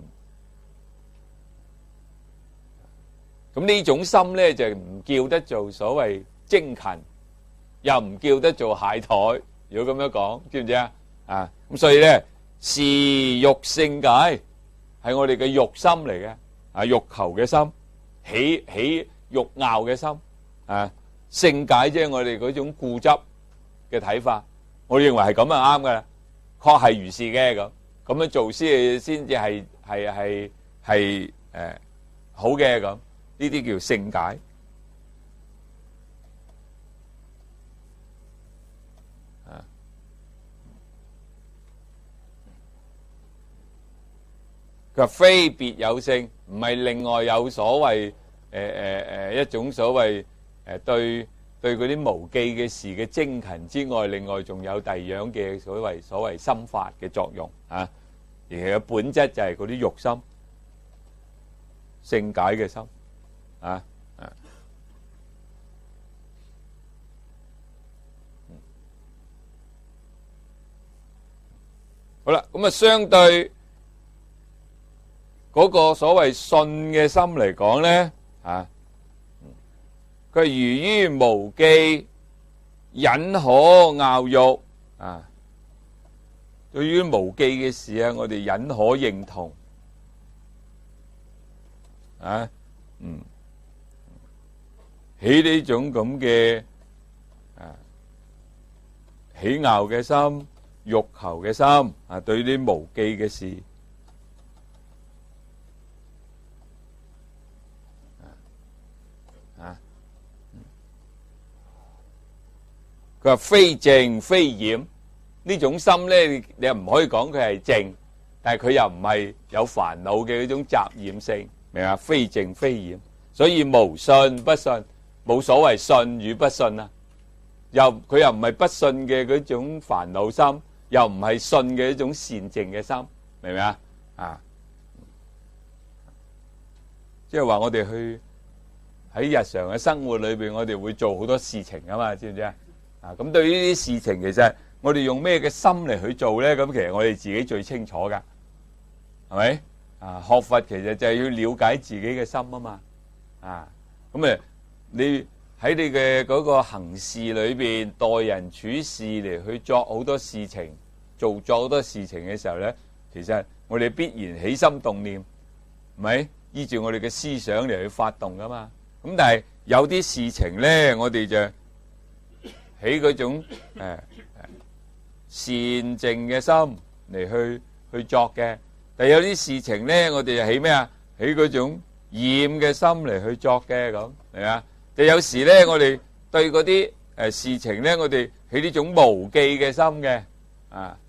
咁呢種心咧就唔叫得做所謂精勤，又唔叫得做懈怠。如果咁樣講，知唔知啊？啊，咁所以咧，是欲勝解，係我哋嘅欲心嚟嘅。啊，欲求嘅心，起起欲拗嘅心，啊，勝解即係我哋嗰種固執嘅睇法，我認為係咁啊啱噶啦，確係如是嘅咁，咁樣做先先至係係係係誒好嘅咁，呢啲叫勝解。啊，佢話非別有勝。唔係另外有所謂誒誒誒一種所謂誒對對嗰啲無記嘅事嘅精勤之外，另外仲有第二樣嘅所謂所謂心法嘅作用啊，而佢嘅本質就係嗰啲欲心、勝解嘅心啊啊。好啦，咁啊相對嗰個所謂信嘅心嚟講咧，啊，佢如於無記，忍可拗欲啊。對於無記嘅事啊，我哋忍可認同啊，嗯，起呢種咁嘅啊起拗嘅心、欲求嘅心啊，對啲無記嘅事。佢話非淨非染呢種心咧，你又唔可以講佢係淨，但係佢又唔係有煩惱嘅嗰種雜染性，明啊？非淨非染，所以無信不信，冇所謂信與不信啊。又佢又唔係不信嘅嗰種煩惱心，又唔係信嘅一種善淨嘅心，明唔明啊？啊，即係話我哋去喺日常嘅生活裏邊，我哋會做好多事情啊嘛，知唔知啊？啊，咁對於呢啲事情，其實我哋用咩嘅心嚟去做咧？咁其實我哋自己最清楚噶，係咪？啊，學佛其實就係要了解自己嘅心啊嘛。啊，咁誒，你喺你嘅嗰個行事裏邊，待人處事嚟去作好多事情，做作好多事情嘅時候咧，其實我哋必然起心動念，係咪？依照我哋嘅思想嚟去發動噶嘛。咁但係有啲事情咧，我哋就起嗰種誒、呃、善淨嘅心嚟去去作嘅，但係有啲事情咧，我哋就起咩啊？起嗰種染嘅心嚟去作嘅，咁係嘛？就有時咧，我哋對嗰啲誒事情咧，我哋起呢種無記嘅心嘅啊，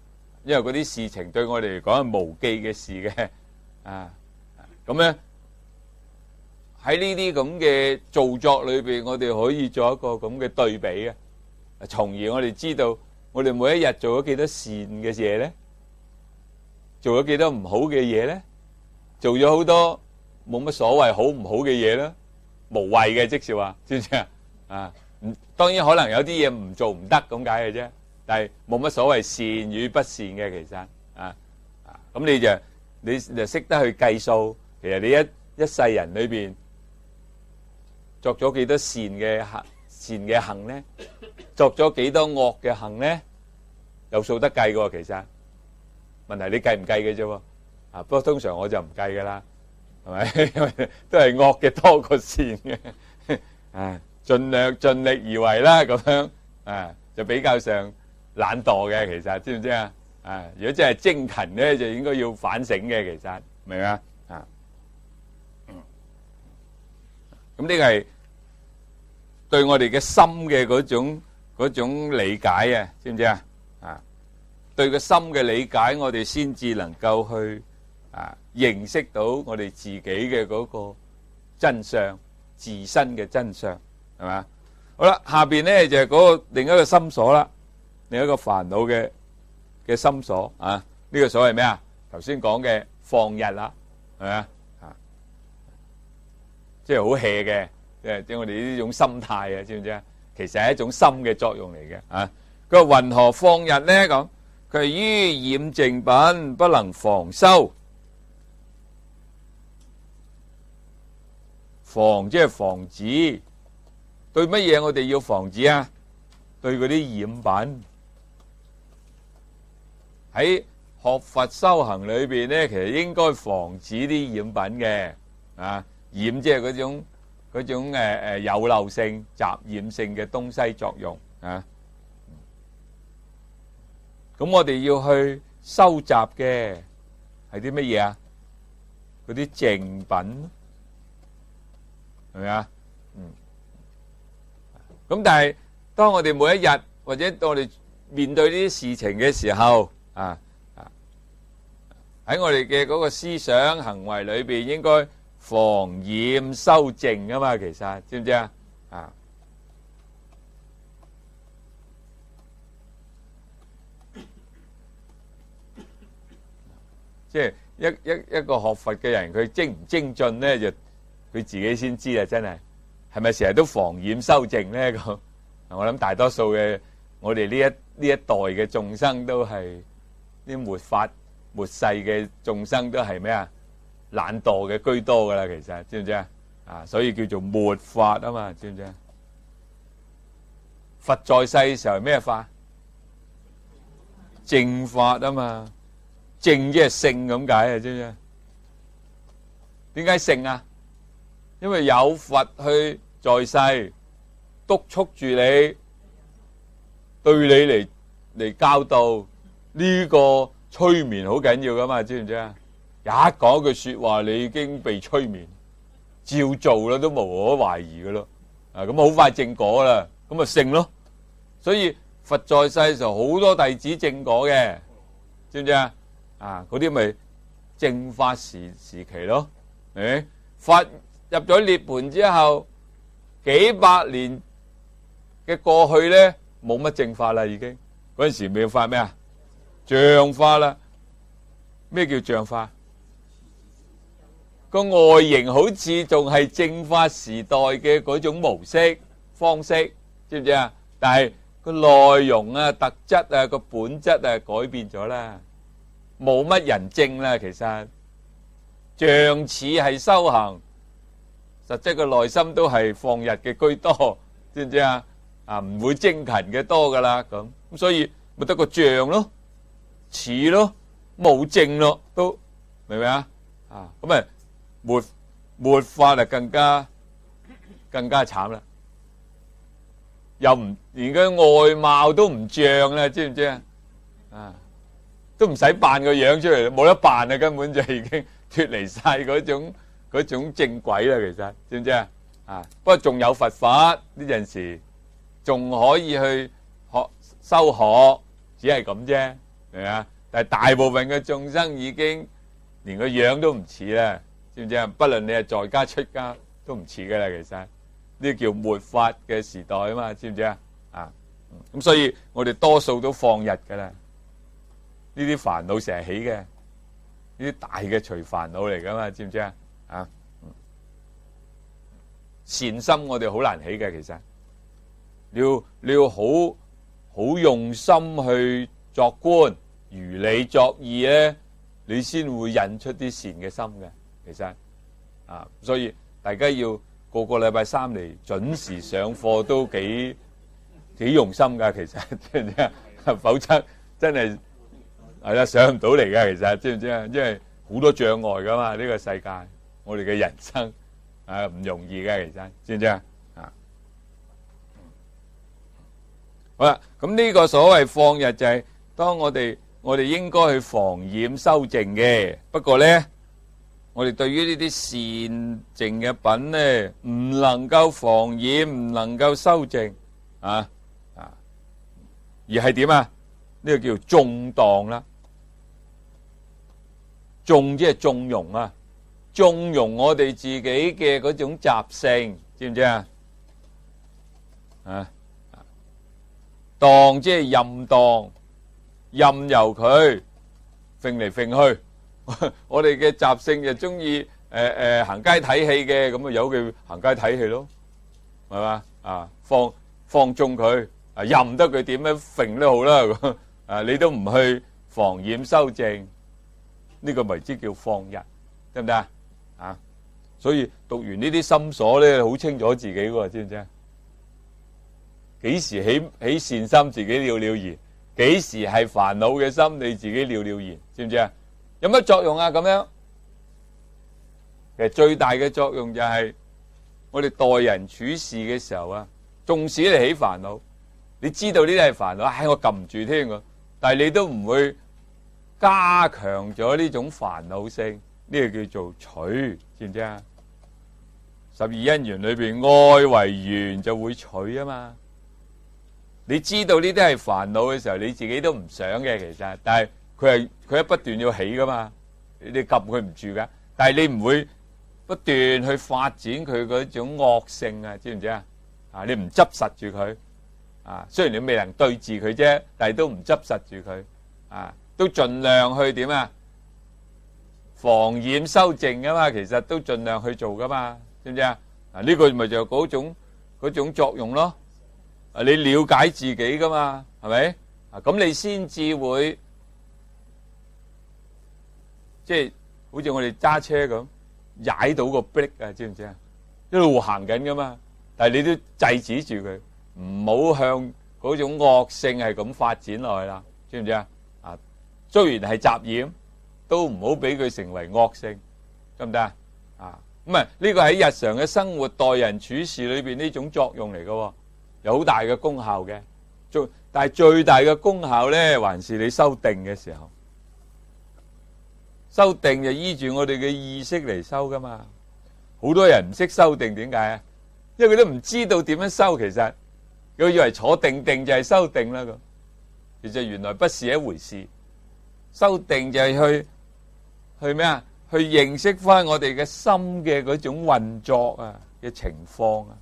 因為嗰啲事情對我哋嚟講係無記嘅事嘅啊。咁咧喺呢啲咁嘅造作裏邊，我哋可以做一個咁嘅對比嘅，從而我哋知道我哋每一日做咗幾多善嘅嘢咧，做咗幾多唔好嘅嘢咧，做咗好多冇乜所謂好唔好嘅嘢啦，無謂嘅，即是話，知唔知啊？啊，當然可能有啲嘢唔做唔得咁解嘅啫，但係冇乜所謂善與不善嘅，其實啊啊，咁你就你就識得去計數，其實你一一世人裏邊作咗幾多善嘅行善嘅行咧，作咗幾多惡嘅行咧，有數得計嘅，其實問題你計唔計嘅啫喎，啊，不過通常我就唔計噶啦，係咪？因為都係惡嘅多過善嘅，啊，盡量盡力而為啦，咁樣啊，就比較上懶惰嘅，其實知唔知啊？啊，如果真係精勤咧，就應該要反省嘅，其實明啊？啊，咁呢個係對我哋嘅心嘅嗰種嗰種理解啊，知唔知啊？啊，對個心嘅理解，我哋先至能夠去啊認識到我哋自己嘅嗰個真相，自身嘅真相，係嘛？好啦，下邊咧就係嗰個另一個心所啦，另一個煩惱嘅嘅心所啊，呢個所謂咩啊？頭先講嘅放逸啦，係咪啊？啊，即係好 hea 嘅，即係即係我哋呢種心態啊，知唔知啊？其實係一種心嘅作用嚟嘅啊。佢話云何放逸咧？咁佢係於染淨品不能防修，防即係防止，對乜嘢我哋要防止啊？對嗰啲染品。喺學佛修行裏邊咧，其實應該防止啲染品嘅啊，染即係嗰種嗰種誒誒有漏性、雜染性嘅東西作用啊。咁我哋要去收集嘅係啲乜嘢啊？嗰啲淨品，係咪啊？嗯。咁但係當我哋每一日或者當我哋面對呢啲事情嘅時候，啊啊喺我哋嘅嗰個思想行為裏邊，應該防染修淨啊嘛，其實知唔知啊？啊，即係一一一個學佛嘅人，佢精唔精進咧，就佢自己先知啊！真係係咪成日都防染修淨咧？咁我諗大多數嘅我哋呢一呢一代嘅眾生都係。啲末法末世嘅眾生都係咩啊？懶惰嘅居多噶啦，其實知唔知啊？啊，所以叫做末法啊嘛，知唔知啊？佛在世嘅時候係咩法？正法啊嘛，正即係聖咁解啊，知唔知啊？點解聖啊？因為有佛去在世督促住你，對你嚟嚟教導。呢個催眠好緊要噶嘛，知唔知啊？一講句說話，你已經被催眠，照做啦，都無可懷疑噶咯。啊，咁好快正果啦，咁咪聖咯。所以佛在世嘅時候，好多弟子正果嘅，知唔知啊？啊，嗰啲咪正法時時期咯。誒，佛入咗涅槃之後，幾百年嘅過去咧，冇乜正法啦，已經嗰陣時未發咩啊？像法啦，咩叫像法？個外形好似仲係正法時代嘅嗰種模式方式，知唔知啊？但係個內容啊、特質啊、個本質啊改變咗啦，冇乜人正啦。其實像似係修行，實質個內心都係放逸嘅居多，知唔知啊？啊，唔會精勤嘅多噶啦，咁咁所以咪得個像咯。似咯，冇正咯，都明唔明啊？啊，咁啊，末末法啊，更加更加慘啦，又唔連個外貌都唔像啦，知唔知啊？啊，都唔使扮個樣出嚟，冇得扮啊，根本就已經脫離晒嗰種嗰種正軌啦，其實知唔知啊？啊，不過仲有佛法呢陣時，仲可以去學修學，只係咁啫。係啊， 但係大部分嘅眾生已經連個樣都唔似啦，知唔知啊？不論你係在家出家都唔似噶啦，其實呢叫末法嘅時代啊嘛，知唔知啊？啊，咁所以我哋多數都放逸噶啦，呢啲煩惱成日起嘅，呢啲大嘅隨煩惱嚟噶嘛，知唔知啊？啊，善心我哋好難起嘅，其實你要你要好好用心去作觀，如理作意咧，你先會引出啲善嘅心嘅。其實啊，所以大家要個個禮拜三嚟準時上課都幾幾用心噶。其實知唔知啊？否則真係係啦，上唔到嚟噶。其實知唔知啊？因為好多障礙噶嘛，呢個世界，我哋嘅人生啊唔容易嘅。其實知唔知啊？啊，好啦，咁呢個所謂放逸就係當我哋我哋應該去防染修淨嘅。不過咧，我哋對於呢啲善淨嘅品咧，唔能夠防染，唔能夠修淨啊啊，而係點啊？呢個叫縱蕩啦，縱即係縱容啊，縱容我哋自己嘅嗰種習性，知唔知啊？啊，蕩即係任蕩，任由佢揈嚟揈去。我哋嘅習性就中意誒誒行街睇戲嘅，咁啊由佢行街睇戲咯，係嘛啊？放放縱佢啊，任得佢點樣揈都好啦，啊你都唔去防染修淨，呢個為之叫放逸，得唔得啊？啊，所以讀完呢啲心所咧，好清楚自己喎，知唔知啊？幾時起起善心，自己了了然；幾時係煩惱嘅心，你自己了了然，知唔知啊？有乜作用啊？咁樣其實最大嘅作用就係我哋待人處事嘅時候啊，縱使你起煩惱，你知道呢啲係煩惱，唉，我撳唔住添㗎，但係你都唔會加強咗呢種煩惱性，呢個叫做取，知唔知啊？十二因緣裏邊愛為緣就會取啊嘛。你知道呢啲係煩惱嘅時候，你自己都唔想嘅，其實，但係佢係佢一不斷要起噶嘛，你撳佢唔住噶，但係你唔會不斷去發展佢嗰種惡性啊，知唔知啊？啊，你唔執實住佢啊，雖然你未能對治佢啫，但係都唔執實住佢啊，都盡量去點啊？防染修淨噶嘛，其實都盡量去做噶嘛，知唔知啊？啊，呢個咪就係嗰種嗰種作用咯。啊，你了解自己噶嘛，係咪？啊，咁你先至會。即係好似我哋揸車咁，踩到個 brake 啊，知唔知啊？一路行緊噶嘛，但係你都制止住佢，唔好向嗰種惡性係咁發展落去啦，知唔知啊？啊，雖然係雜染，都唔好俾佢成為惡性，得唔得啊？啊，咁啊，呢個喺日常嘅生活待人處事裏邊呢種作用嚟嘅，有好大嘅功效嘅。最但係最大嘅功效咧，還是你修定嘅時候。修定就依住我哋嘅意識嚟修噶嘛，好多人唔識修定，點解啊？因為佢都唔知道點樣修，其實佢以為坐定定就係修定啦，咁其實原來不是一回事。修定就係去去咩啊？去認識翻我哋嘅心嘅嗰種運作啊嘅情況啊，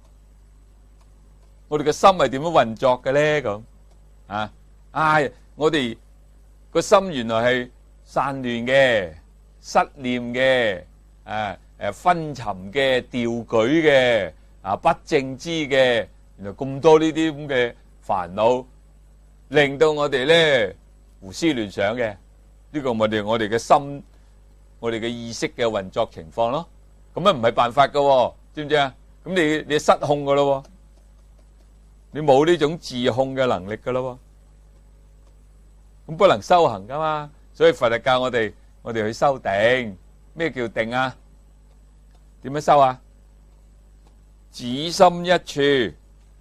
我哋嘅心係點樣運作嘅咧？咁啊，唉，我哋個心原來係散亂嘅、失念嘅、誒誒昏沉嘅、掉舉嘅、啊不正知嘅，原來咁多呢啲咁嘅煩惱，令到我哋咧胡思亂想嘅。呢個我哋我哋嘅心，我哋嘅意識嘅運作情況咯。咁啊唔係辦法噶，知唔知啊？咁你你失控噶咯，你冇呢種自控嘅能力噶咯，咁不能修行噶嘛。所以佛就教我哋，我哋去修定。咩叫定啊？點樣修啊？止心一處。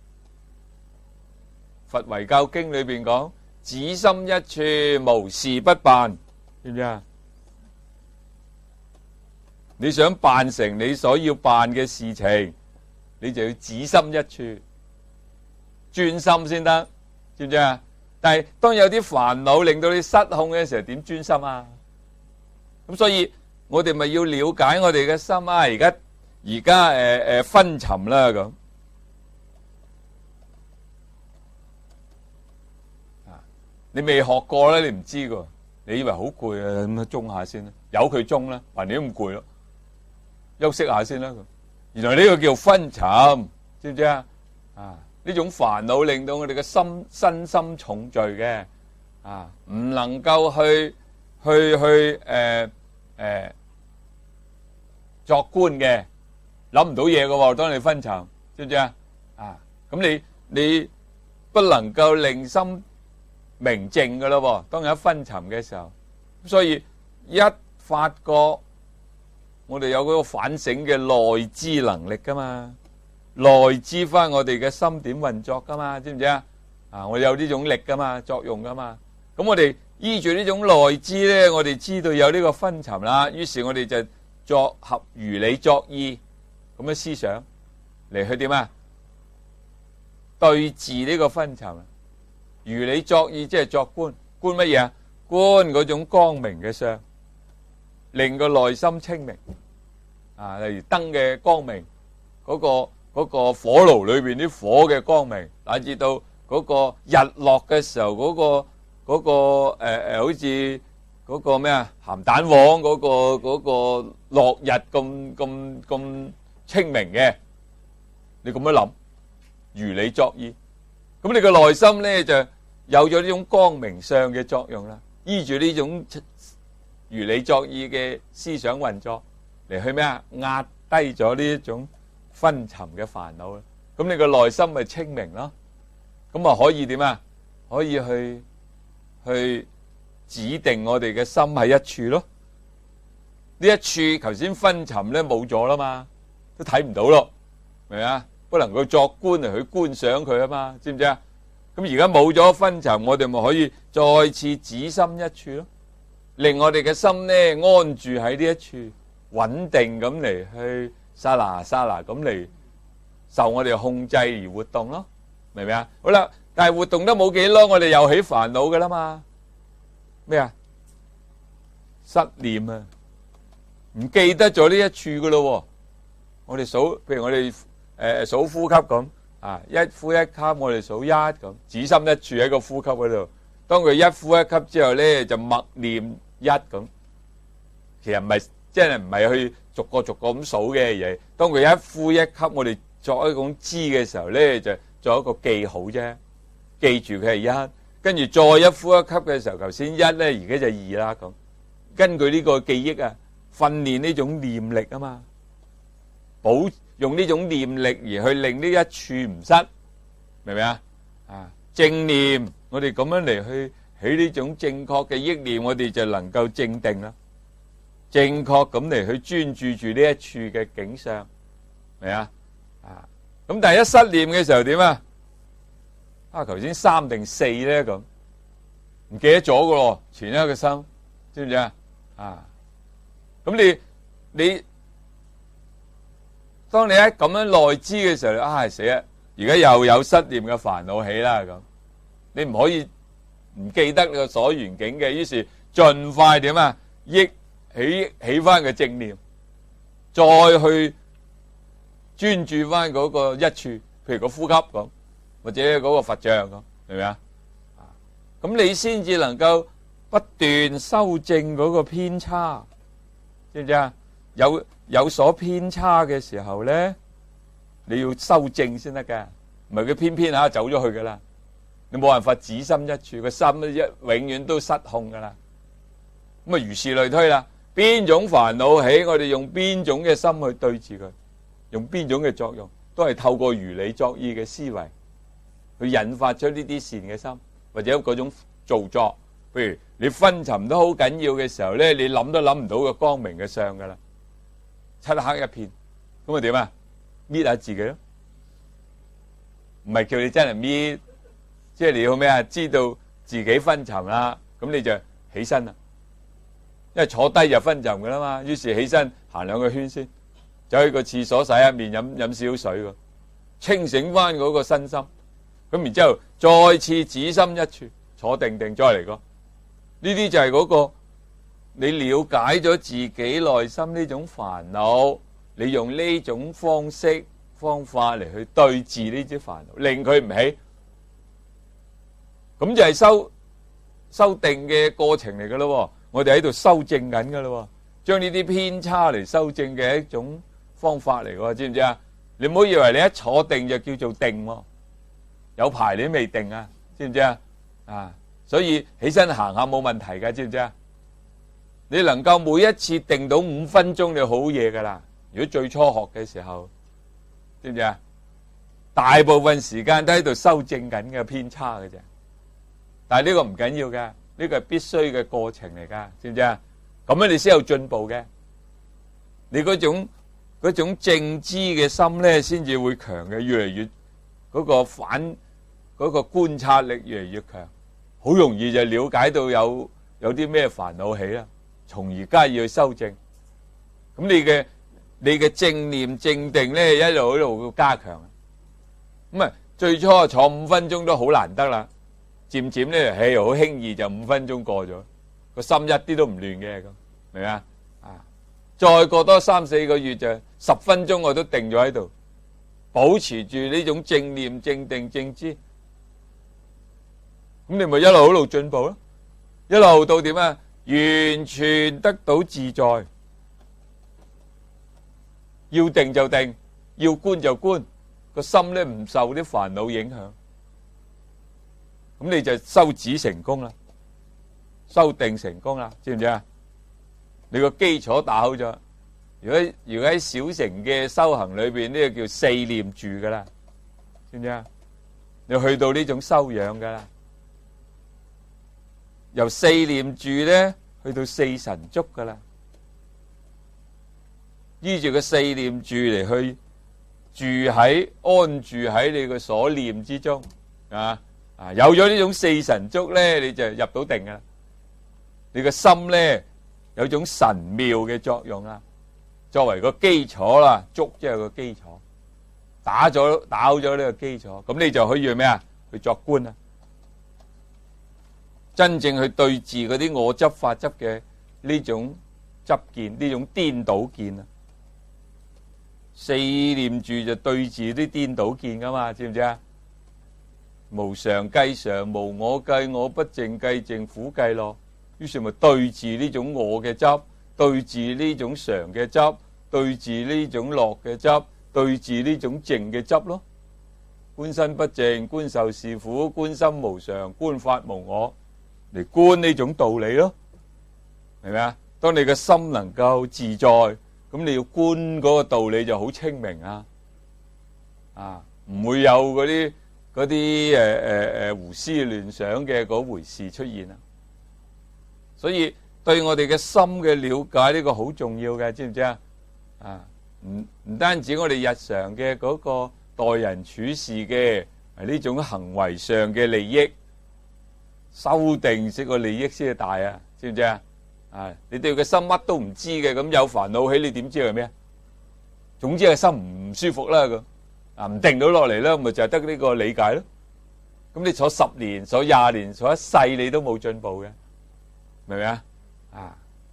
佛遺教經裏邊講，止心一處，無事不辦，知唔知啊？你想辦成你所要辦嘅事情，你就要止心一處，專心先得，知唔知啊？ 但係當有啲煩惱令到你失控嘅時候，點專心啊？咁所以我哋咪要了解我哋嘅心啊！而家而家誒誒昏沉啦咁啊！你未學過咧，你唔知噶，你以為好攰啊，咁啊中下先啦，由佢中啦，橫掂咁攰咯，休息下先啦。原來呢個叫昏沉，知唔知啊？啊！呢種煩惱令到我哋嘅心身心重罪嘅，啊，唔能夠去去去誒誒作觀嘅，諗唔到嘢嘅喎。當你昏沉，知唔知啊？啊，咁你你不能夠令心明淨嘅咯喎。當有一昏沉嘅時候，所以一發覺我哋有嗰個反省嘅內知能力噶嘛。內知翻我哋嘅心點運作噶嘛，知唔知啊？啊，我有呢種力噶嘛，作用噶嘛。咁我哋依住呢種內知咧，我哋知道有呢個昏沉啦。於是我哋就作合如理作意咁嘅思想嚟去點啊？對治呢個昏沉。如理作意即係作觀，觀乜嘢啊？觀嗰種光明嘅相，令個內心清明。啊，例如燈嘅光明，嗰個。嗰個火爐裏邊啲火嘅光明，乃至到嗰個日落嘅時候，嗰個嗰個誒誒，好似嗰個咩啊鹹蛋黃嗰個嗰個落日咁咁咁清明嘅，你咁樣諗，如理作意，咁你個內心咧就有咗呢種光明相嘅作用啦。依住呢種如理作意嘅思想運作嚟去咩啊？壓低咗呢一種昏沉嘅煩惱啦，咁你個內心咪清明咯，咁啊可以點啊？可以去去指定我哋嘅心喺一處咯。呢一處頭先昏沉咧冇咗啦嘛，都睇唔到咯，明唔明啊？不能夠作觀嚟去觀賞佢啊嘛，知唔知啊？咁而家冇咗昏沉，我哋咪可以再次指心一處咯，令我哋嘅心咧安住喺呢一處，穩定咁嚟去。沙拿沙拿咁嚟受我哋控制而活動咯，明唔明啊？好啦，但係活動得冇幾耐，我哋又起煩惱噶啦嘛？咩啊？失念啊，唔記得咗呢一處噶咯。我哋數，譬如我哋誒數呼吸咁啊，一呼一吸，我哋數一咁，指心一處喺個呼吸嗰度。當佢一呼一吸之後咧，就默念一咁。其實唔係，即係唔係去。逐個逐個咁數嘅嘢，當佢一呼一吸，我哋作一種知嘅時候咧，就作一個記號啫。記住佢係一，跟住再一呼一吸嘅時候，頭先一咧，而家就二啦咁。根據呢個記憶啊，訓練呢種念力啊嘛，保用呢種念力而去令呢一處唔失，明唔明啊？啊，正念，我哋咁樣嚟去起呢種正確嘅憶念，我哋就能夠正定啦。正確咁嚟去專注住呢一處嘅景象，明啊？啊，咁但係一失念嘅時候點啊？啊，頭先三定四咧咁，唔記得咗噶咯，前一個心，知唔知啊？啊，咁你你，當你喺咁樣內知嘅時候，啊死啦！而家又有失念嘅煩惱起啦咁，你唔可以唔記得個所緣境嘅，於是盡快點啊？憶起起翻個正念，再去專注翻嗰個一處，譬如個呼吸咁，或者嗰個佛像咁，明唔明啊？咁你先至能夠不斷修正嗰個偏差，知唔知啊？有有所偏差嘅時候咧，你要修正先得㗎，唔係佢偏偏下走咗去噶啦，你冇辦法止心一處，個心一永遠都失控噶啦。咁啊，如是類推啦。邊種煩惱起，我哋用邊種嘅心去對治佢，用邊種嘅作用，都係透過如理作意嘅思維去引發出呢啲善嘅心，或者嗰種造作。譬如你昏沉都好緊要嘅時候咧，你諗都諗唔到個光明嘅相噶啦，漆黑一片，咁啊點啊？搣下自己咯，唔係叫你真係搣，即係你要咩啊？知道自己昏沉啦，咁你就起身啦。因為坐低就昏沉噶啦嘛，於是起身行兩個圈先，走去個廁所洗下面，飲飲少少水，清醒翻嗰個身心。咁然之後再次止心一處， 坐定定再嚟過。呢啲就係嗰個你了解咗自己內心呢種煩惱，你用呢種方式方法嚟去對治呢啲煩惱，令佢唔起，咁就係修修定嘅過程嚟噶咯。我哋喺度修正緊噶咯，將呢啲偏差嚟修正嘅一種方法嚟噶，知唔知啊？你唔好以為你一坐定就叫做定，有排你都未定啊，知唔知啊？啊，所以起身行下冇問題噶，知唔知啊？你能夠每一次定到五分鐘，你好嘢噶啦。如果最初學嘅時候，知唔知啊？大部分時間都喺度修正緊嘅偏差嘅啫。但係呢個唔緊要嘅，呢個係必須嘅過程嚟噶，知唔知啊？咁樣你先有進步嘅。你嗰種嗰種正知嘅心咧，先至會強嘅，越嚟越嗰個反嗰個觀察力越嚟越強，好容易就了解到有有啲咩煩惱起啦，從而家要去修正。咁你嘅你嘅正念正定咧，一路一路要加強。咁啊，最初坐五分鐘都好難得啦，漸漸咧，係好輕易就五分鐘過咗，個心一啲都唔亂嘅，咁明啊？啊，再過多三四個月就十分鐘我都定咗喺度，保持住呢種正念正定正知，咁你咪一路一路進步咯，一路到點啊？完全得到自在，要定就定，要觀就觀，個心咧唔受啲煩惱影響，咁你就修止成功啦，修定成功啦，知唔知啊？你個基礎打好咗。如果如果喺小乘嘅修行裏邊，呢個叫四念住噶啦，知唔知啊？你去到呢種修養噶啦，由四念住咧去到四神足噶啦，依住個四念住嚟去住喺安住喺你個所念之中啊啊！有咗呢種四神足咧，你就入到定噶啦。你個心咧有種神妙嘅作用啦。作為個基礎啦，足即係個基礎，打咗打好咗呢個基礎，咁你就可以去咩啊？去作觀啊！真正去對治嗰啲我執法執嘅呢種執見，呢種顛倒見啊！四念住就對治啲顛倒見噶嘛，知唔知啊？無常計常，無我計我，不淨計淨，苦計樂。於是咪對治呢種我嘅執。對治呢種常嘅執，對治呢種樂嘅執，對治呢種靜嘅執咯。觀身不淨，觀受是苦，觀心無常，觀法無我，嚟觀呢種道理咯，明唔明啊？當你嘅心能夠自在，咁你要觀嗰個道理就好清明啊，啊，唔會有嗰啲嗰啲誒誒誒胡思亂想嘅嗰回事出現啊。所以對我哋嘅心嘅了解呢個好重要嘅，知唔知啊？啊，唔唔單止我哋日常嘅嗰個待人處事嘅呢種行為上嘅利益，修定先個利益先係大啊，知唔知啊？啊，你對個心乜都唔知嘅，咁有煩惱起，你點知係咩啊？總之係心唔舒服啦，咁啊唔定到落嚟啦，咪就係得呢個理解咯。咁你坐十年、坐廿年、坐一世，你都冇進步嘅，明唔明啊？啊，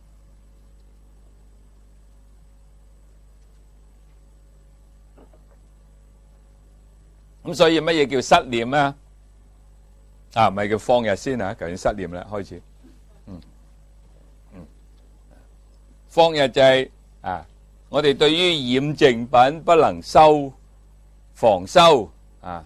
咁所以乜嘢叫失念啊？啊，唔係叫放逸先啊，究竟失念啦，開始。嗯嗯，放逸就係啊，我哋對於染淨品不能修防修啊，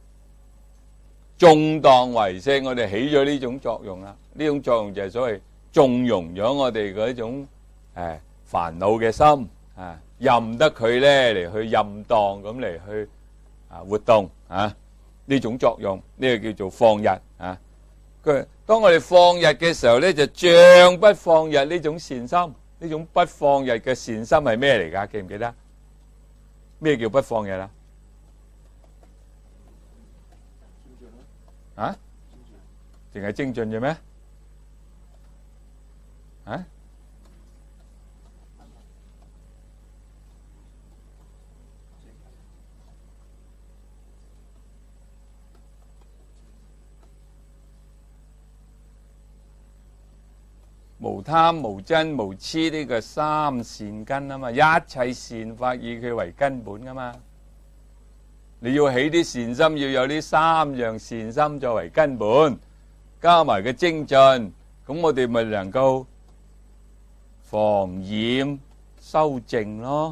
縱蕩為性，我哋起咗呢種作用啦。呢種作用就係所謂縱容咗我哋嗰種誒煩惱嘅心啊，任得佢咧嚟去任蕩咁嚟去啊活動啊，呢種作用呢個叫做放逸啊。佢當我哋放逸嘅時候咧，就像不放逸呢種善心，呢種不放逸嘅善心係咩嚟噶？記唔記得？咩叫不放逸啊？啊？淨係精進嘅咩？啊？ 無貪、無瞋、無痴呢個三善根啊嘛，一切善法以佢為根本噶嘛。你要起啲善心，要有呢三樣善心作為根本，加埋個精進，咁我哋咪能夠防染修淨咯，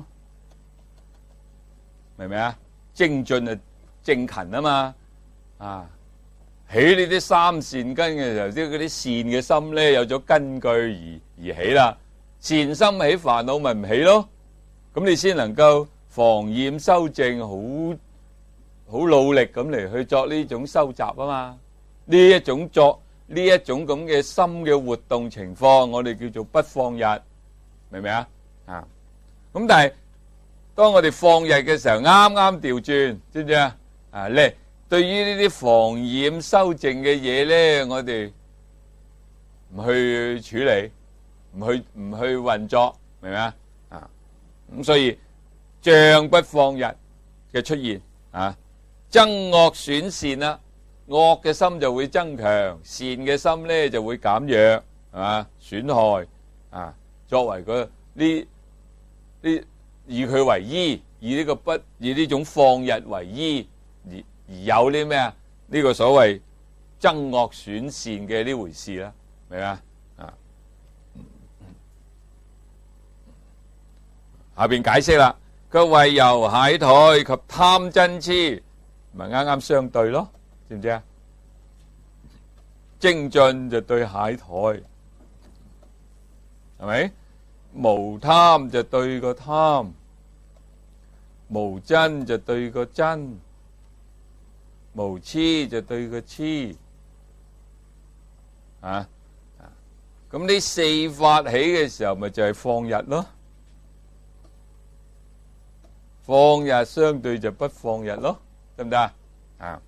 明唔明啊？精進啊，正勤啊嘛，啊！起呢啲三善根嘅時候，即係嗰啲善嘅心咧，有咗根據而而起啦。善心起煩惱咪唔起咯，咁你先能夠防染修淨，好好努力咁嚟去作呢種修習啊嘛。呢一種作呢一種咁嘅心嘅活動情況，我哋叫做不放逸，明唔明啊？啊，咁但係當我哋放逸嘅時候，啱啱調轉，知唔知啊？啊咧。對於呢啲防染修淨嘅嘢咧，我哋唔去處理，唔去唔去運作，明唔明啊？啊，咁所以障不放逸嘅出現啊，增惡損善啦，惡嘅心就會增強，善嘅心咧就會減弱，係嘛？損害啊，作為個呢呢以佢為依，以呢個不以呢種放逸為依而。而有啲咩啊？呢個所謂增惡損善嘅呢回事啦，明嘛？啊，下邊解釋啦，佢為由懈怠及貪嗔癡，咪啱啱相對咯，知唔知啊？精進就對懈怠，係咪？無貪就對個貪，無瞋就對個瞋。無痴就對個痴啊，咁呢四法起嘅時候，咪就係放逸咯。放逸相對就不放逸咯，得唔得啊？啊，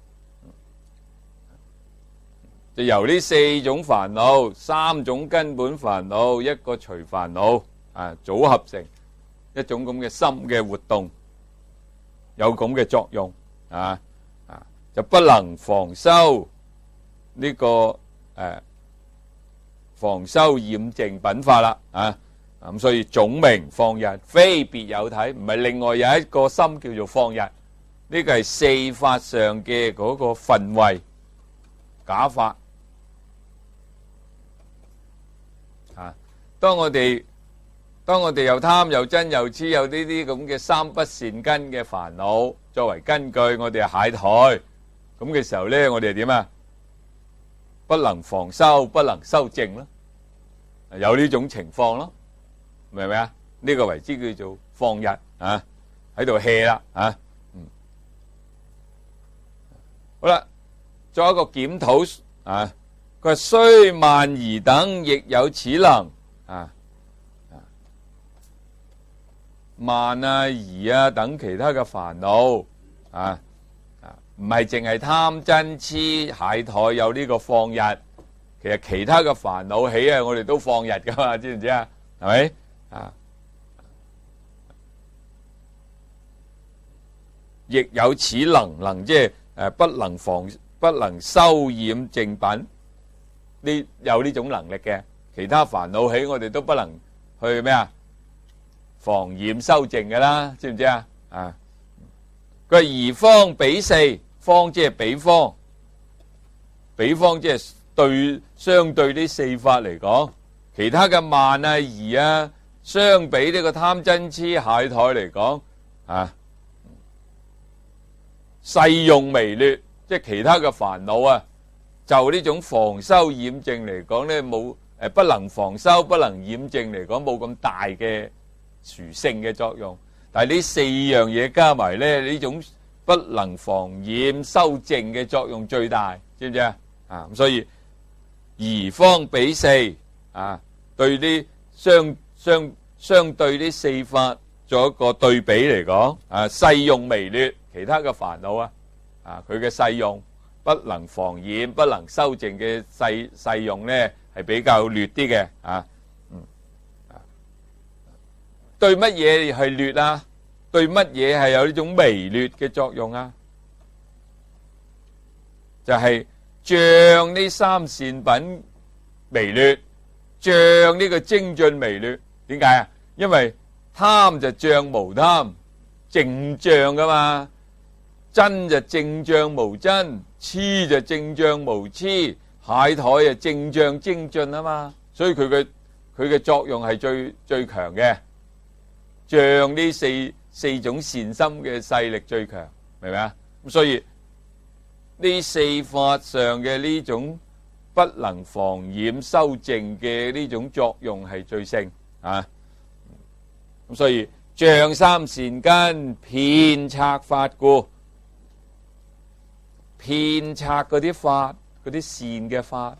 就由呢四種煩惱、三種根本煩惱、一個隨煩惱啊，組合成一種咁嘅心嘅活動，有咁嘅作用啊。就不能防修呢、這個誒、呃、防修染淨品法啦啊！咁所以總名放逸，非別有體，唔係另外有一個心叫做放逸。呢、這個係四法上嘅嗰個分位假法啊！當我哋當我哋又貪又瞋又痴，有呢啲咁嘅三不善根嘅煩惱作為根據，我哋係懈怠。咁嘅時候咧，我哋係點啊？不能防修，不能修淨咯，有呢種情況咯，明唔明啊？呢個為之叫做放逸啊，喺度 hea 啦啊，嗯，好啦，作一個檢討啊，佢話雖慢疑等亦有此能啊，慢啊、疑啊等其他嘅煩惱啊。唔係淨係貪嗔痴懈怠有呢個放逸，其實其他嘅煩惱起啊，我哋都放逸噶嘛，知唔知啊？係咪啊？亦有此能，能即係誒不能防不能修染淨品，呢有呢種能力嘅，其他煩惱起我哋都不能去咩啊？防染修淨噶啦，知唔知啊？啊，佢話宜方比四。方即係比方，比方即係對相對呢四法嚟講，其他嘅慢啊、疑啊，相比呢個貪嗔痴懈怠嚟講，啊，細用微劣，即係其他嘅煩惱啊，就呢種防修染淨嚟講咧，冇誒不能防修、不能染淨嚟講，冇咁大嘅殊勝嘅作用。但係呢四樣嘢加埋咧，呢種不能防染修淨嘅作用最大，知唔知啊？啊，咁所以宜方比四啊，對啲相相相對啲四法做一個對比嚟講，啊，細用微劣，其他嘅煩惱啊，啊，佢嘅細用不能防染、不能修淨嘅細細用咧，係比較劣啲嘅啊，嗯，啊，對乜嘢係劣啊？對乜嘢係有呢種微劣嘅作用啊？就係將呢三善品微劣， 障呢個精進微劣。點解啊？因為貪就障無貪，淨障噶嘛。真就淨障無真，痴就淨障無痴，懈怠啊淨障精進啊嘛。所以佢嘅佢嘅作用係最最強嘅，障呢四四種善心嘅勢力最強，明唔明啊？咁所以呢四法上嘅呢種不能妨染修淨嘅呢種作用係最盛啊。咁所以障三善根，遍策法故。遍策嗰啲法，嗰啲善嘅法，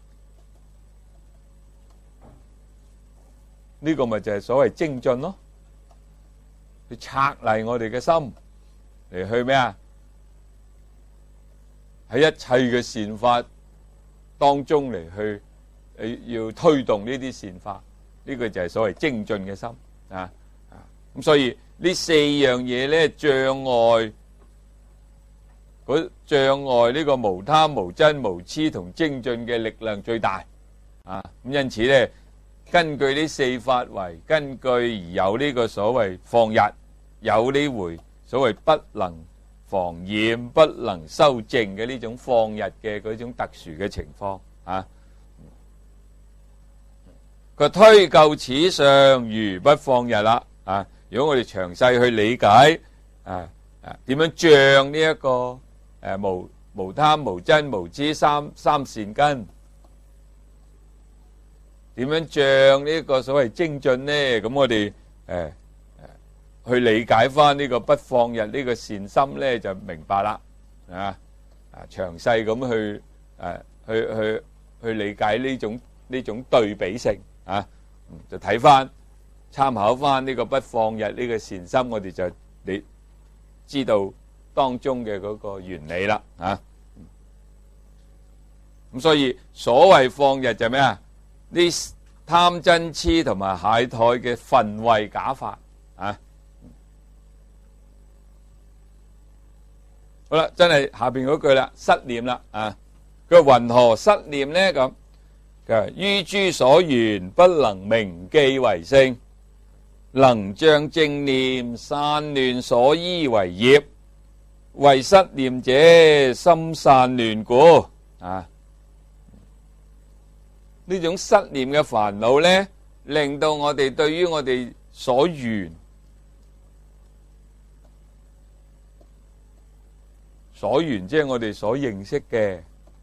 呢個咪就係所謂精進咯。去策勵我哋嘅心嚟去咩啊？喺一切嘅善法當中嚟去，誒要推動呢啲善法，呢個就係所謂精進嘅心啊啊！咁所以呢四樣嘢咧，障礙。嗰障礙呢個無貪無瞋無痴同精進嘅力量最大啊！咁因此咧，根據呢四法為根據，而有呢個所謂放逸，有呢回所謂不能妨染、不能修淨嘅呢種放逸嘅嗰種特殊嘅情況啊！佢推究此上，如不放逸啦啊！如果我哋詳細去理解啊啊，點樣障呢一個？誒無無貪無瞋無痴三三善根，點樣障呢個所謂精進呢？咁我哋誒誒去理解翻呢個不放逸呢個善心咧，就明白啦啊啊！詳細咁去誒去去去理解呢種呢種對比性啊，就睇翻參考翻呢個不放逸呢個善心，我哋就你知道當中嘅嗰個原理啦，啊，咁所以所謂放逸就咩啊？呢貪嗔痴同埋懈怠嘅分位假法，啊，好啦，真係下邊嗰句啦，失念啦，啊，佢話云何失念呢？咁佢話於諸所緣不能明記為性，能將正念散亂所依為業。為失念者心散亂故啊！呢種失念嘅煩惱呢，令到我哋對於我哋所緣所緣，即係我哋所認識嘅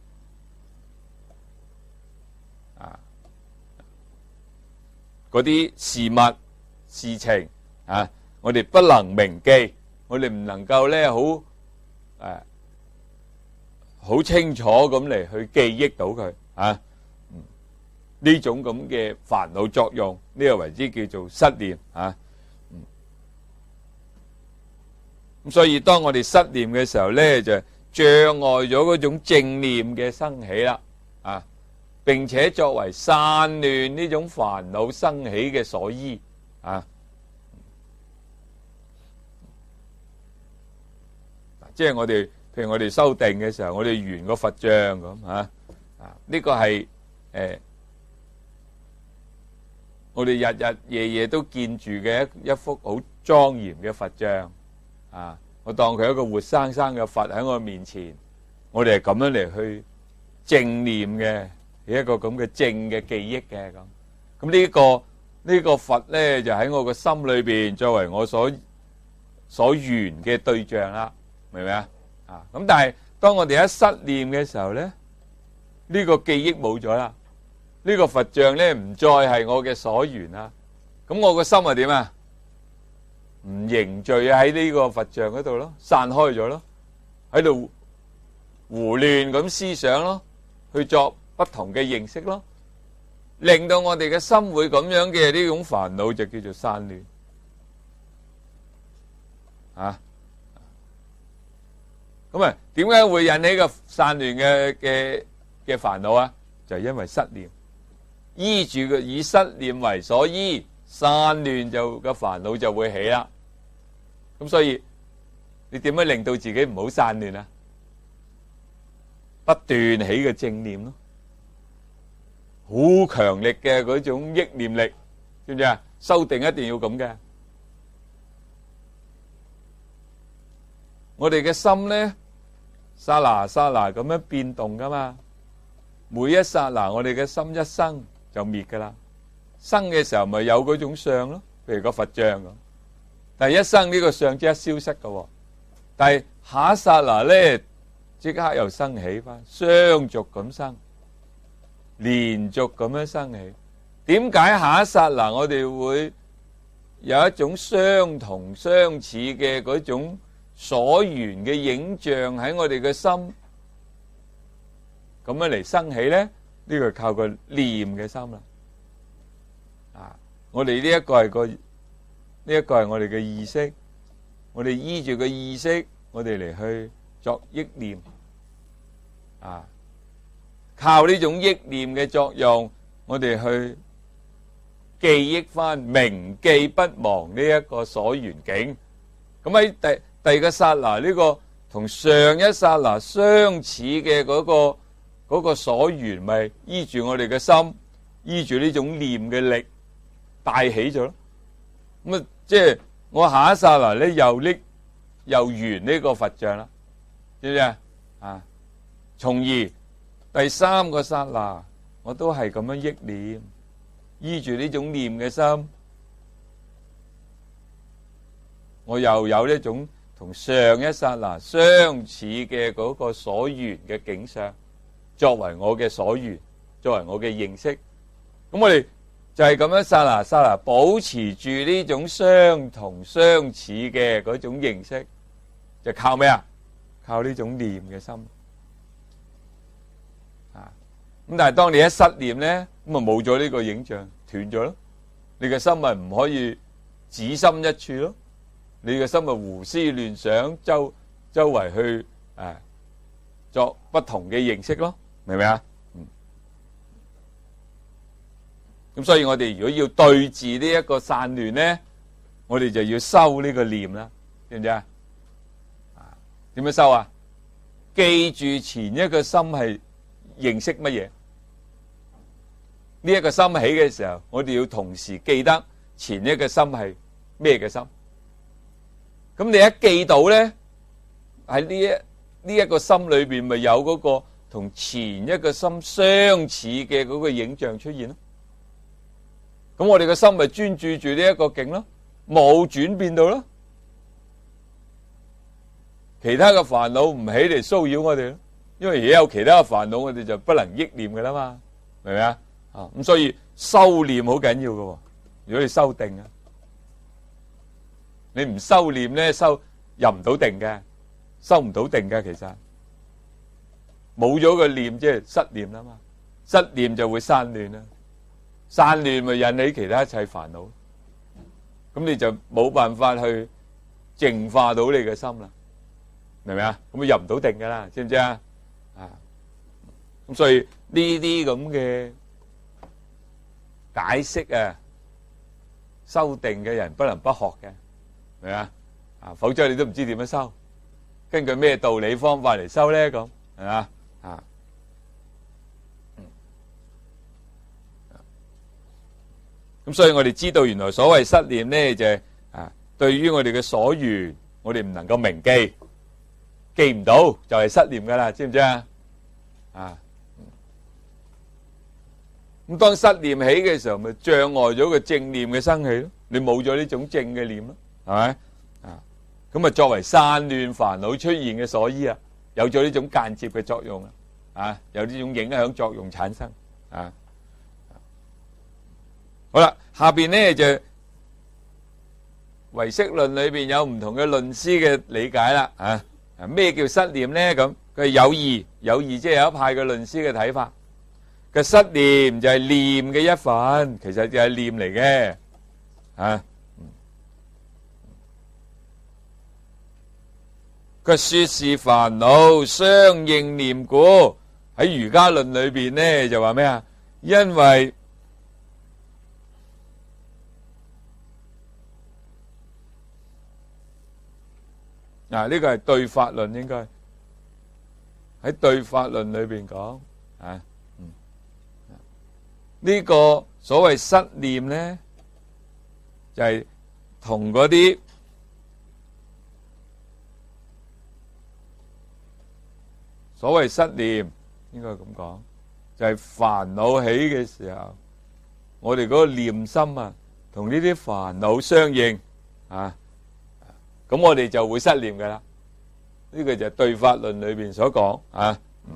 啊嗰啲事物事情啊，我哋不能明記，我哋唔能夠呢好。誒，好清楚咁嚟去記憶到佢啊！呢種咁嘅煩惱作用，呢個為之叫做失念啊！咁所以當我哋失念嘅時候咧，就障礙咗嗰種正念嘅生起啦啊，並且作為散亂呢種煩惱生起嘅所依啊！即係我哋，譬如我哋修定嘅時候，我哋圓個佛像咁啊，啊呢個係誒，我哋日日夜夜都見住嘅一一幅好莊嚴嘅佛像啊，我當佢一個活生生嘅佛喺我面前，我哋係咁樣嚟去正念嘅，一個咁嘅正嘅記憶嘅咁。咁呢個呢個佛咧，就喺我個心裏邊作為我所所緣嘅對象啦。明唔明啊？啊咁，但係當我哋一失念嘅時候咧，呢個記憶冇咗啦，呢個佛像咧唔再係我嘅所緣啦。咁我個心係點啊？唔凝聚喺呢個佛像嗰度咯，散開咗咯，喺度胡亂咁思想咯，去作不同嘅認識咯，令到我哋嘅心會咁樣嘅呢種煩惱就叫做散亂啊。咁啊，點解會引起個散亂嘅嘅嘅煩惱啊？就係因為失念，依住個以失念為所依，散亂就個煩惱就會起啦。咁所以你點樣令到自己唔好散亂啊？不斷起個正念咯， 好強力嘅嗰種憶念力，知唔知啊？修定一定要咁嘅。我哋嘅心咧，剎那剎那咁樣變動噶嘛。每一剎那，我哋嘅心一生就滅噶啦。生嘅時候咪有嗰種相咯，譬如個佛像咁。但係一生呢個相即刻消失噶，但係下一剎那咧，即刻又生起翻，相續咁生，連續咁樣生起。點解下一剎那我哋會有一種相同相似嘅嗰種所緣嘅影像喺我哋嘅心咁樣嚟生起咧？呢個係靠個念嘅心啦。啊，我哋呢一個係個呢一個係我哋嘅意識，我哋依住個意識，我哋嚟去作憶念。啊，靠呢種憶念嘅作用，我哋去記憶翻，銘記不忘呢一個所緣境。咁喺第第二個剎那，呢個同上一剎那相似嘅嗰個嗰個所緣，咪依住我哋嘅心，依住呢種念嘅力帶起咗咯。咁啊，即係我下一剎那咧，又拎又圓呢個佛像啦，知唔知啊？啊，從而第三個剎那，我都係咁樣憶念，依住呢種念嘅心，我又有一種同上一剎那相似嘅嗰個所緣嘅景象，作為我嘅所緣，作為我嘅認識。咁我哋就係咁樣剎那剎那保持住呢種相同相似嘅嗰種認識，就靠咩啊？靠呢種念嘅心。啊，咁但係當你一失念咧，咁啊冇咗呢個影像，斷咗咯。你嘅心咪唔可以只心一處咯。你嘅心咪胡思亂想，周周圍去誒作不同嘅認識咯，明唔明啊？嗯。咁所以我哋如果要對治呢一個散亂咧，我哋就要修呢個念啦，知唔知啊？啊，點樣修啊？記住前一個心係認識乜嘢？呢一個心起嘅時候，我哋要同時記得前一個心係咩嘅心。咁你一記到咧，喺呢一呢一個心裏邊，咪有嗰個同前一個心相似嘅嗰個影像出現咯。咁我哋個心咪專注住呢一個境咯，冇轉變到咯。其他嘅煩惱唔起嚟騷擾我哋咯，因為而家有其他嘅煩惱，我哋就不能憶念噶啦嘛，明唔明啊？啊，咁所以修念好緊要噶。如果你修定啊，你唔修念咧，修入唔到定嘅，修唔到定嘅。其實冇咗個念，即係失念啦嘛。失念就會散亂啦，散亂咪引起其他一切煩惱。咁你就冇辦法去淨化到你嘅心啦，明唔明啊？咁咪入唔到定噶啦，知唔知啊？啊，咁所以呢啲咁嘅解釋啊，修定嘅人不能不學嘅。明啊？啊，否則你都唔知點樣修，根據咩道理方法嚟修咧？咁係嘛？啊，咁所以我哋知道原來所謂失念咧，就係啊，對於我哋嘅所緣，我哋唔能夠銘記，記唔到就係失念噶啦，知唔知啊？啊，咁當失念起嘅時候，咪障礙咗個正念嘅生起咯。你冇咗呢種正嘅念咯。係咪啊？咁啊，作為散亂煩惱出現嘅所依啊，有咗呢種間接嘅作用啊，啊，有呢種影響作用產生啊。好啦，下邊咧就唯識論裏邊有唔同嘅論師嘅理解啦。啊，咩叫失念咧？咁佢係有二，有二即係有一派嘅論師嘅睇法。個失念就係念嘅一份，其實就係念嚟嘅啊。佢說是煩惱相應念故，喺瑜伽論裏邊咧就話咩啊？因為嗱，呢個係對法論，應該喺對法論裏邊講啊。 呢個所謂失念咧，就係同嗰啲所謂失念，應該咁講，就係煩惱起嘅時候，我哋嗰個念心啊，同呢啲煩惱相應啊，咁我哋就會失念噶啦。呢個就係對法論裏邊所講啊。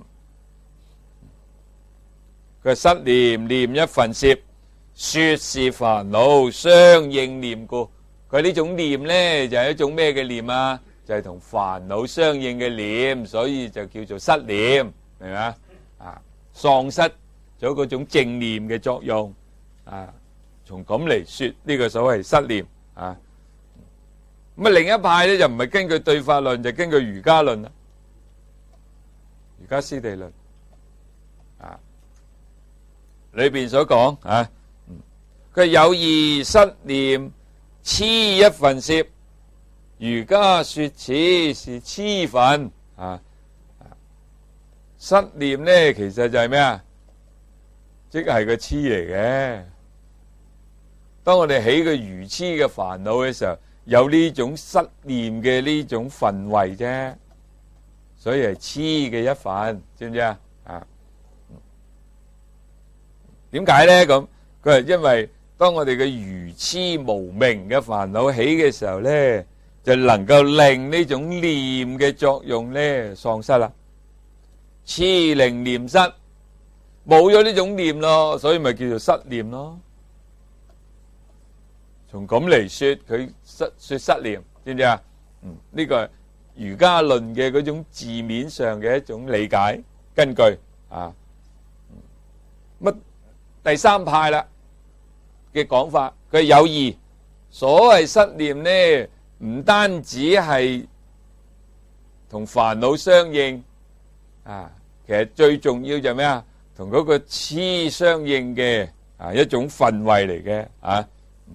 佢失念，念一分攝，說是煩惱相應念故。佢呢種念咧就係一種咩嘅念啊？就係同煩惱相應嘅念，所以就叫做失念，明嘛？啊，喪失咗嗰種正念嘅作用啊。從咁嚟說呢個所謂失念啊。咁啊，另一派咧就唔係根據對法論，就根據瑜伽論啦，瑜伽師地論啊。裏邊所講啊，佢有意失念，痴一分攝，瑜伽說此是痴分啊。失念咧，其實就係咩啊？即係個痴嚟嘅。當我哋起個愚痴嘅煩惱嘅時候，有呢種失念嘅呢種分位啫，所以係痴嘅一份，知唔知啊？啊，點解咧？咁佢係因為當我哋嘅愚痴無明嘅煩惱起嘅時候咧，就能夠令呢種念嘅作用咧喪失啦。痴令念失，冇咗呢種念咯，所以咪叫做失念咯。從咁嚟說，佢失說失念，知唔知啊？嗯，呢個係瑜伽論嘅嗰種字面上嘅一種理解根據啊。乜第三派啦嘅講法，佢有意所謂失念呢，唔單止係同煩惱相應啊，其實最重要就係咩啊？同嗰個痴相應嘅啊一種分位嚟嘅啊。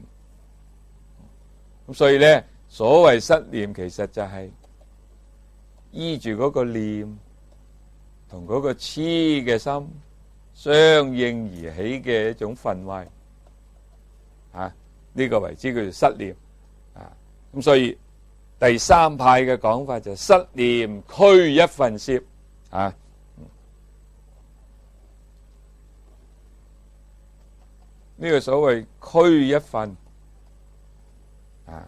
咁所以咧，所謂失念其實就係依住嗰個念同嗰個痴嘅心相應而起嘅一種分位啊，呢個為之叫做失念啊。咁所以第三派嘅講法就係失念俱一分攝啊。呢個所謂俱一分啊，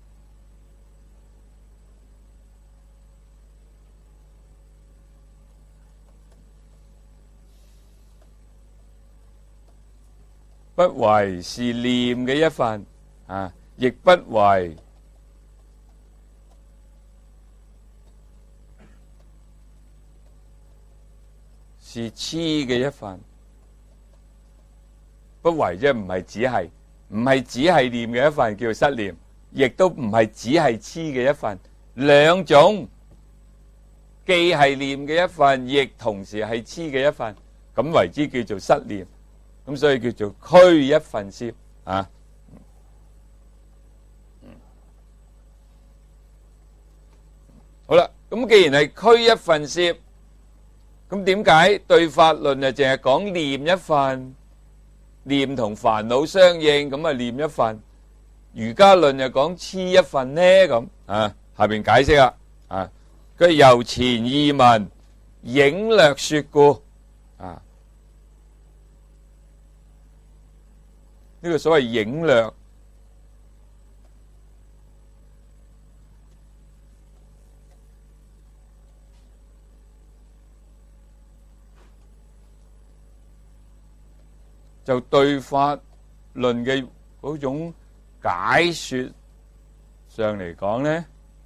不為是念嘅一份啊，亦不為是痴嘅一份。不為啫，唔係只係，唔係只係念嘅一份叫做失念，亦都唔係只係痴嘅一份，兩種既係念嘅一份，亦同時係痴嘅一份，咁為之叫做失念。咁所以叫做俱一分攝啊。好啦，咁既然係俱一分攝，咁點解對法論就淨係講念一份？念同煩惱相應，咁啊念一份；瑜伽論就講痴一份呢，咁啊下邊解釋啦，啊佢由前意文影略說故，啊呢個所謂影略就對法論嘅嗰種解說上嚟講咧，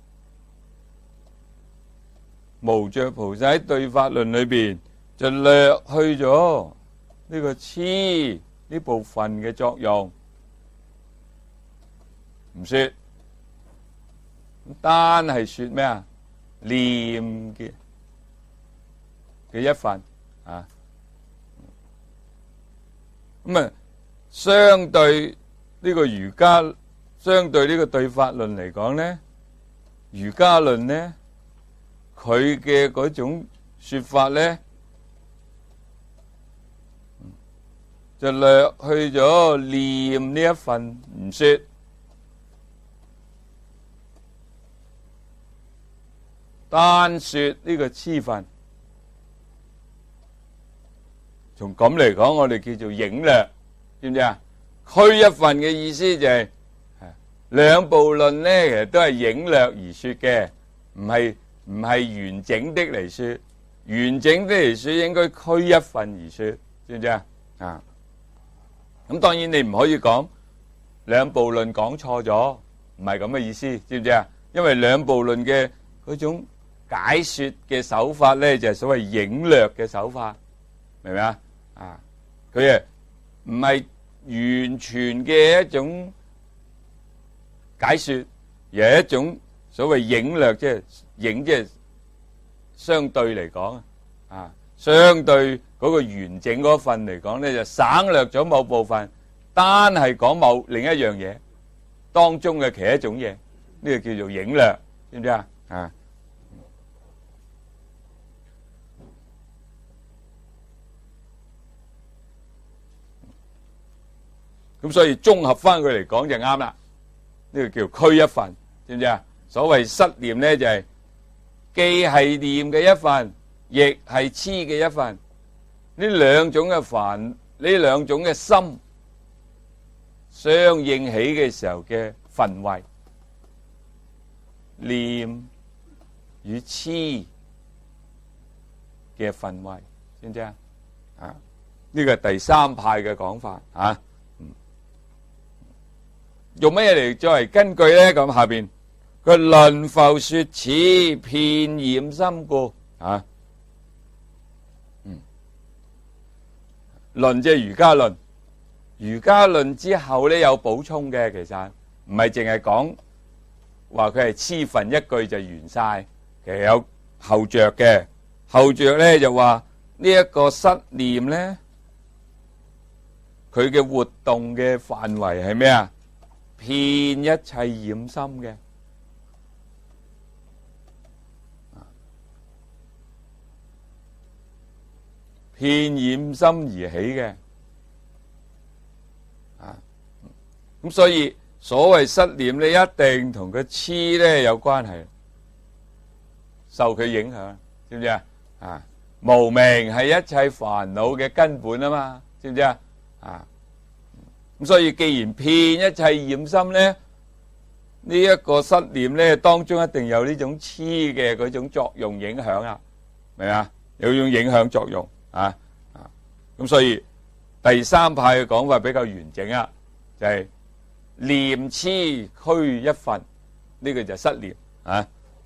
無著菩薩喺對法論裏邊就略去咗呢個痴呢部分嘅作用，唔說，單係說咩啊？念嘅嘅一份啊。咁啊，相對呢個瑜伽，相對呢個對法論嚟講咧，瑜伽論咧，佢嘅嗰種說法咧， 就略去咗念呢一份唔說，單說呢個痴分。從咁嚟講，我哋叫做影略，知唔知啊？區一份嘅意思就係、是、兩部論呢，其實都係影略而說嘅，唔係唔係完整的嚟說。完整的嚟說，應該區一份而說，知唔知啊？啊，咁當然你唔可以講兩部論講錯咗，唔係咁嘅意思，知唔知啊？因為兩部論嘅嗰種解說嘅手法咧，就係所謂影略嘅手法，明唔明啊？啊，佢啊唔係完全嘅一種解說，而係一種所謂影略，即係影即係相對嚟講啊，相對嗰個完整嗰份嚟講咧，就省略咗某部分，單係講某另一樣嘢當中嘅其一種嘢，呢個叫做影略，知唔知啊？啊！咁所以綜合翻佢嚟講就啱啦，呢個叫區一份，知唔知啊？所謂失念咧，就係既係念嘅一份，亦係痴嘅一份。呢兩種嘅煩，呢兩種嘅心相應起嘅時候嘅分位，念與痴嘅分位，知唔知啊？啊，呢個係第三派嘅講法啊。用乜嘢嚟作為根據咧？咁下邊佢論復說此遍染心故啊，嗯，論即係瑜伽論，瑜伽論之後咧有補充嘅，其實唔係淨係講話佢係痴分一句就完晒，其實有後着嘅，後着咧就話呢一個失念咧，佢嘅活動嘅範圍係咩啊？遍一切染心嘅，遍染心而起嘅，啊，咁所以所謂失念咧，一定同個痴咧有關係，受佢影響，知唔知啊？啊，無明係一切煩惱嘅根本啊嘛，知唔知啊？啊。咁所以既然遍一切染心咧，呢一個失念咧，當中一定有呢種痴嘅嗰種作用影響啊，明啊？有種影響作用啊啊！咁所以第三派嘅講法比較完整啊，就係念痴區一份，呢個就係失念啊。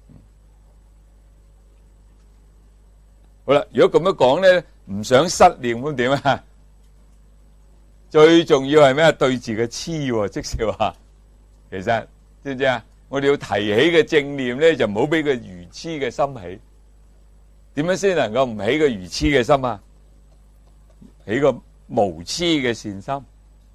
好啦，如果咁樣講咧，唔想失念咁點啊？最重要係咩？對治嘅痴，即是話，其實知唔知啊？我哋要提起嘅正念咧，就唔好俾個愚痴嘅心起。點樣先能夠唔起個愚痴嘅心啊？起個無痴嘅善心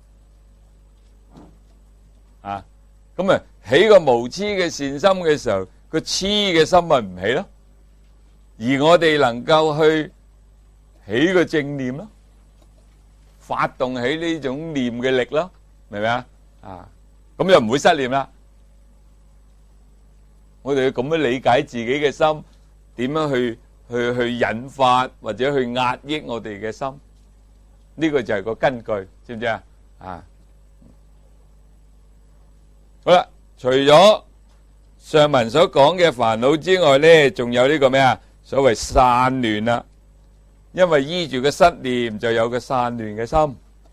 啊！咁啊，起個無痴嘅善心嘅時候，個痴嘅心咪唔起咯。而我哋能夠去起個正念咯。發動起呢種念嘅力咯，明唔明啊？啊，咁又唔會失念啦。我哋要咁樣理解自己嘅心，點樣去去去引發或者去壓抑我哋嘅心？呢個就係個根據，知唔知啊？啊，好啦，除咗上文所講嘅煩惱之外咧，仲有呢個咩啊？所謂散亂啦。因為依住個失念，就有個散亂嘅心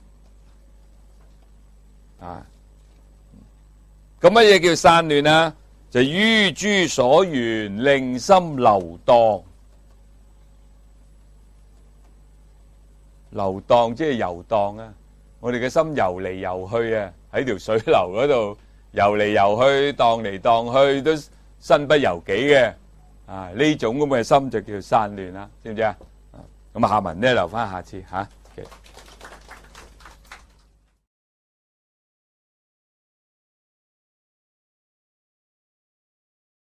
啊！咁乜嘢叫散亂啊？就於諸所緣，令心流蕩。流蕩即係遊蕩啊！我哋嘅心游嚟游去啊，喺條水流嗰度游嚟游去，蕩嚟蕩去，都身不由己嘅啊！呢種咁嘅心就叫散亂啦，知唔知啊？咁下文咧留翻下次吓。Okay.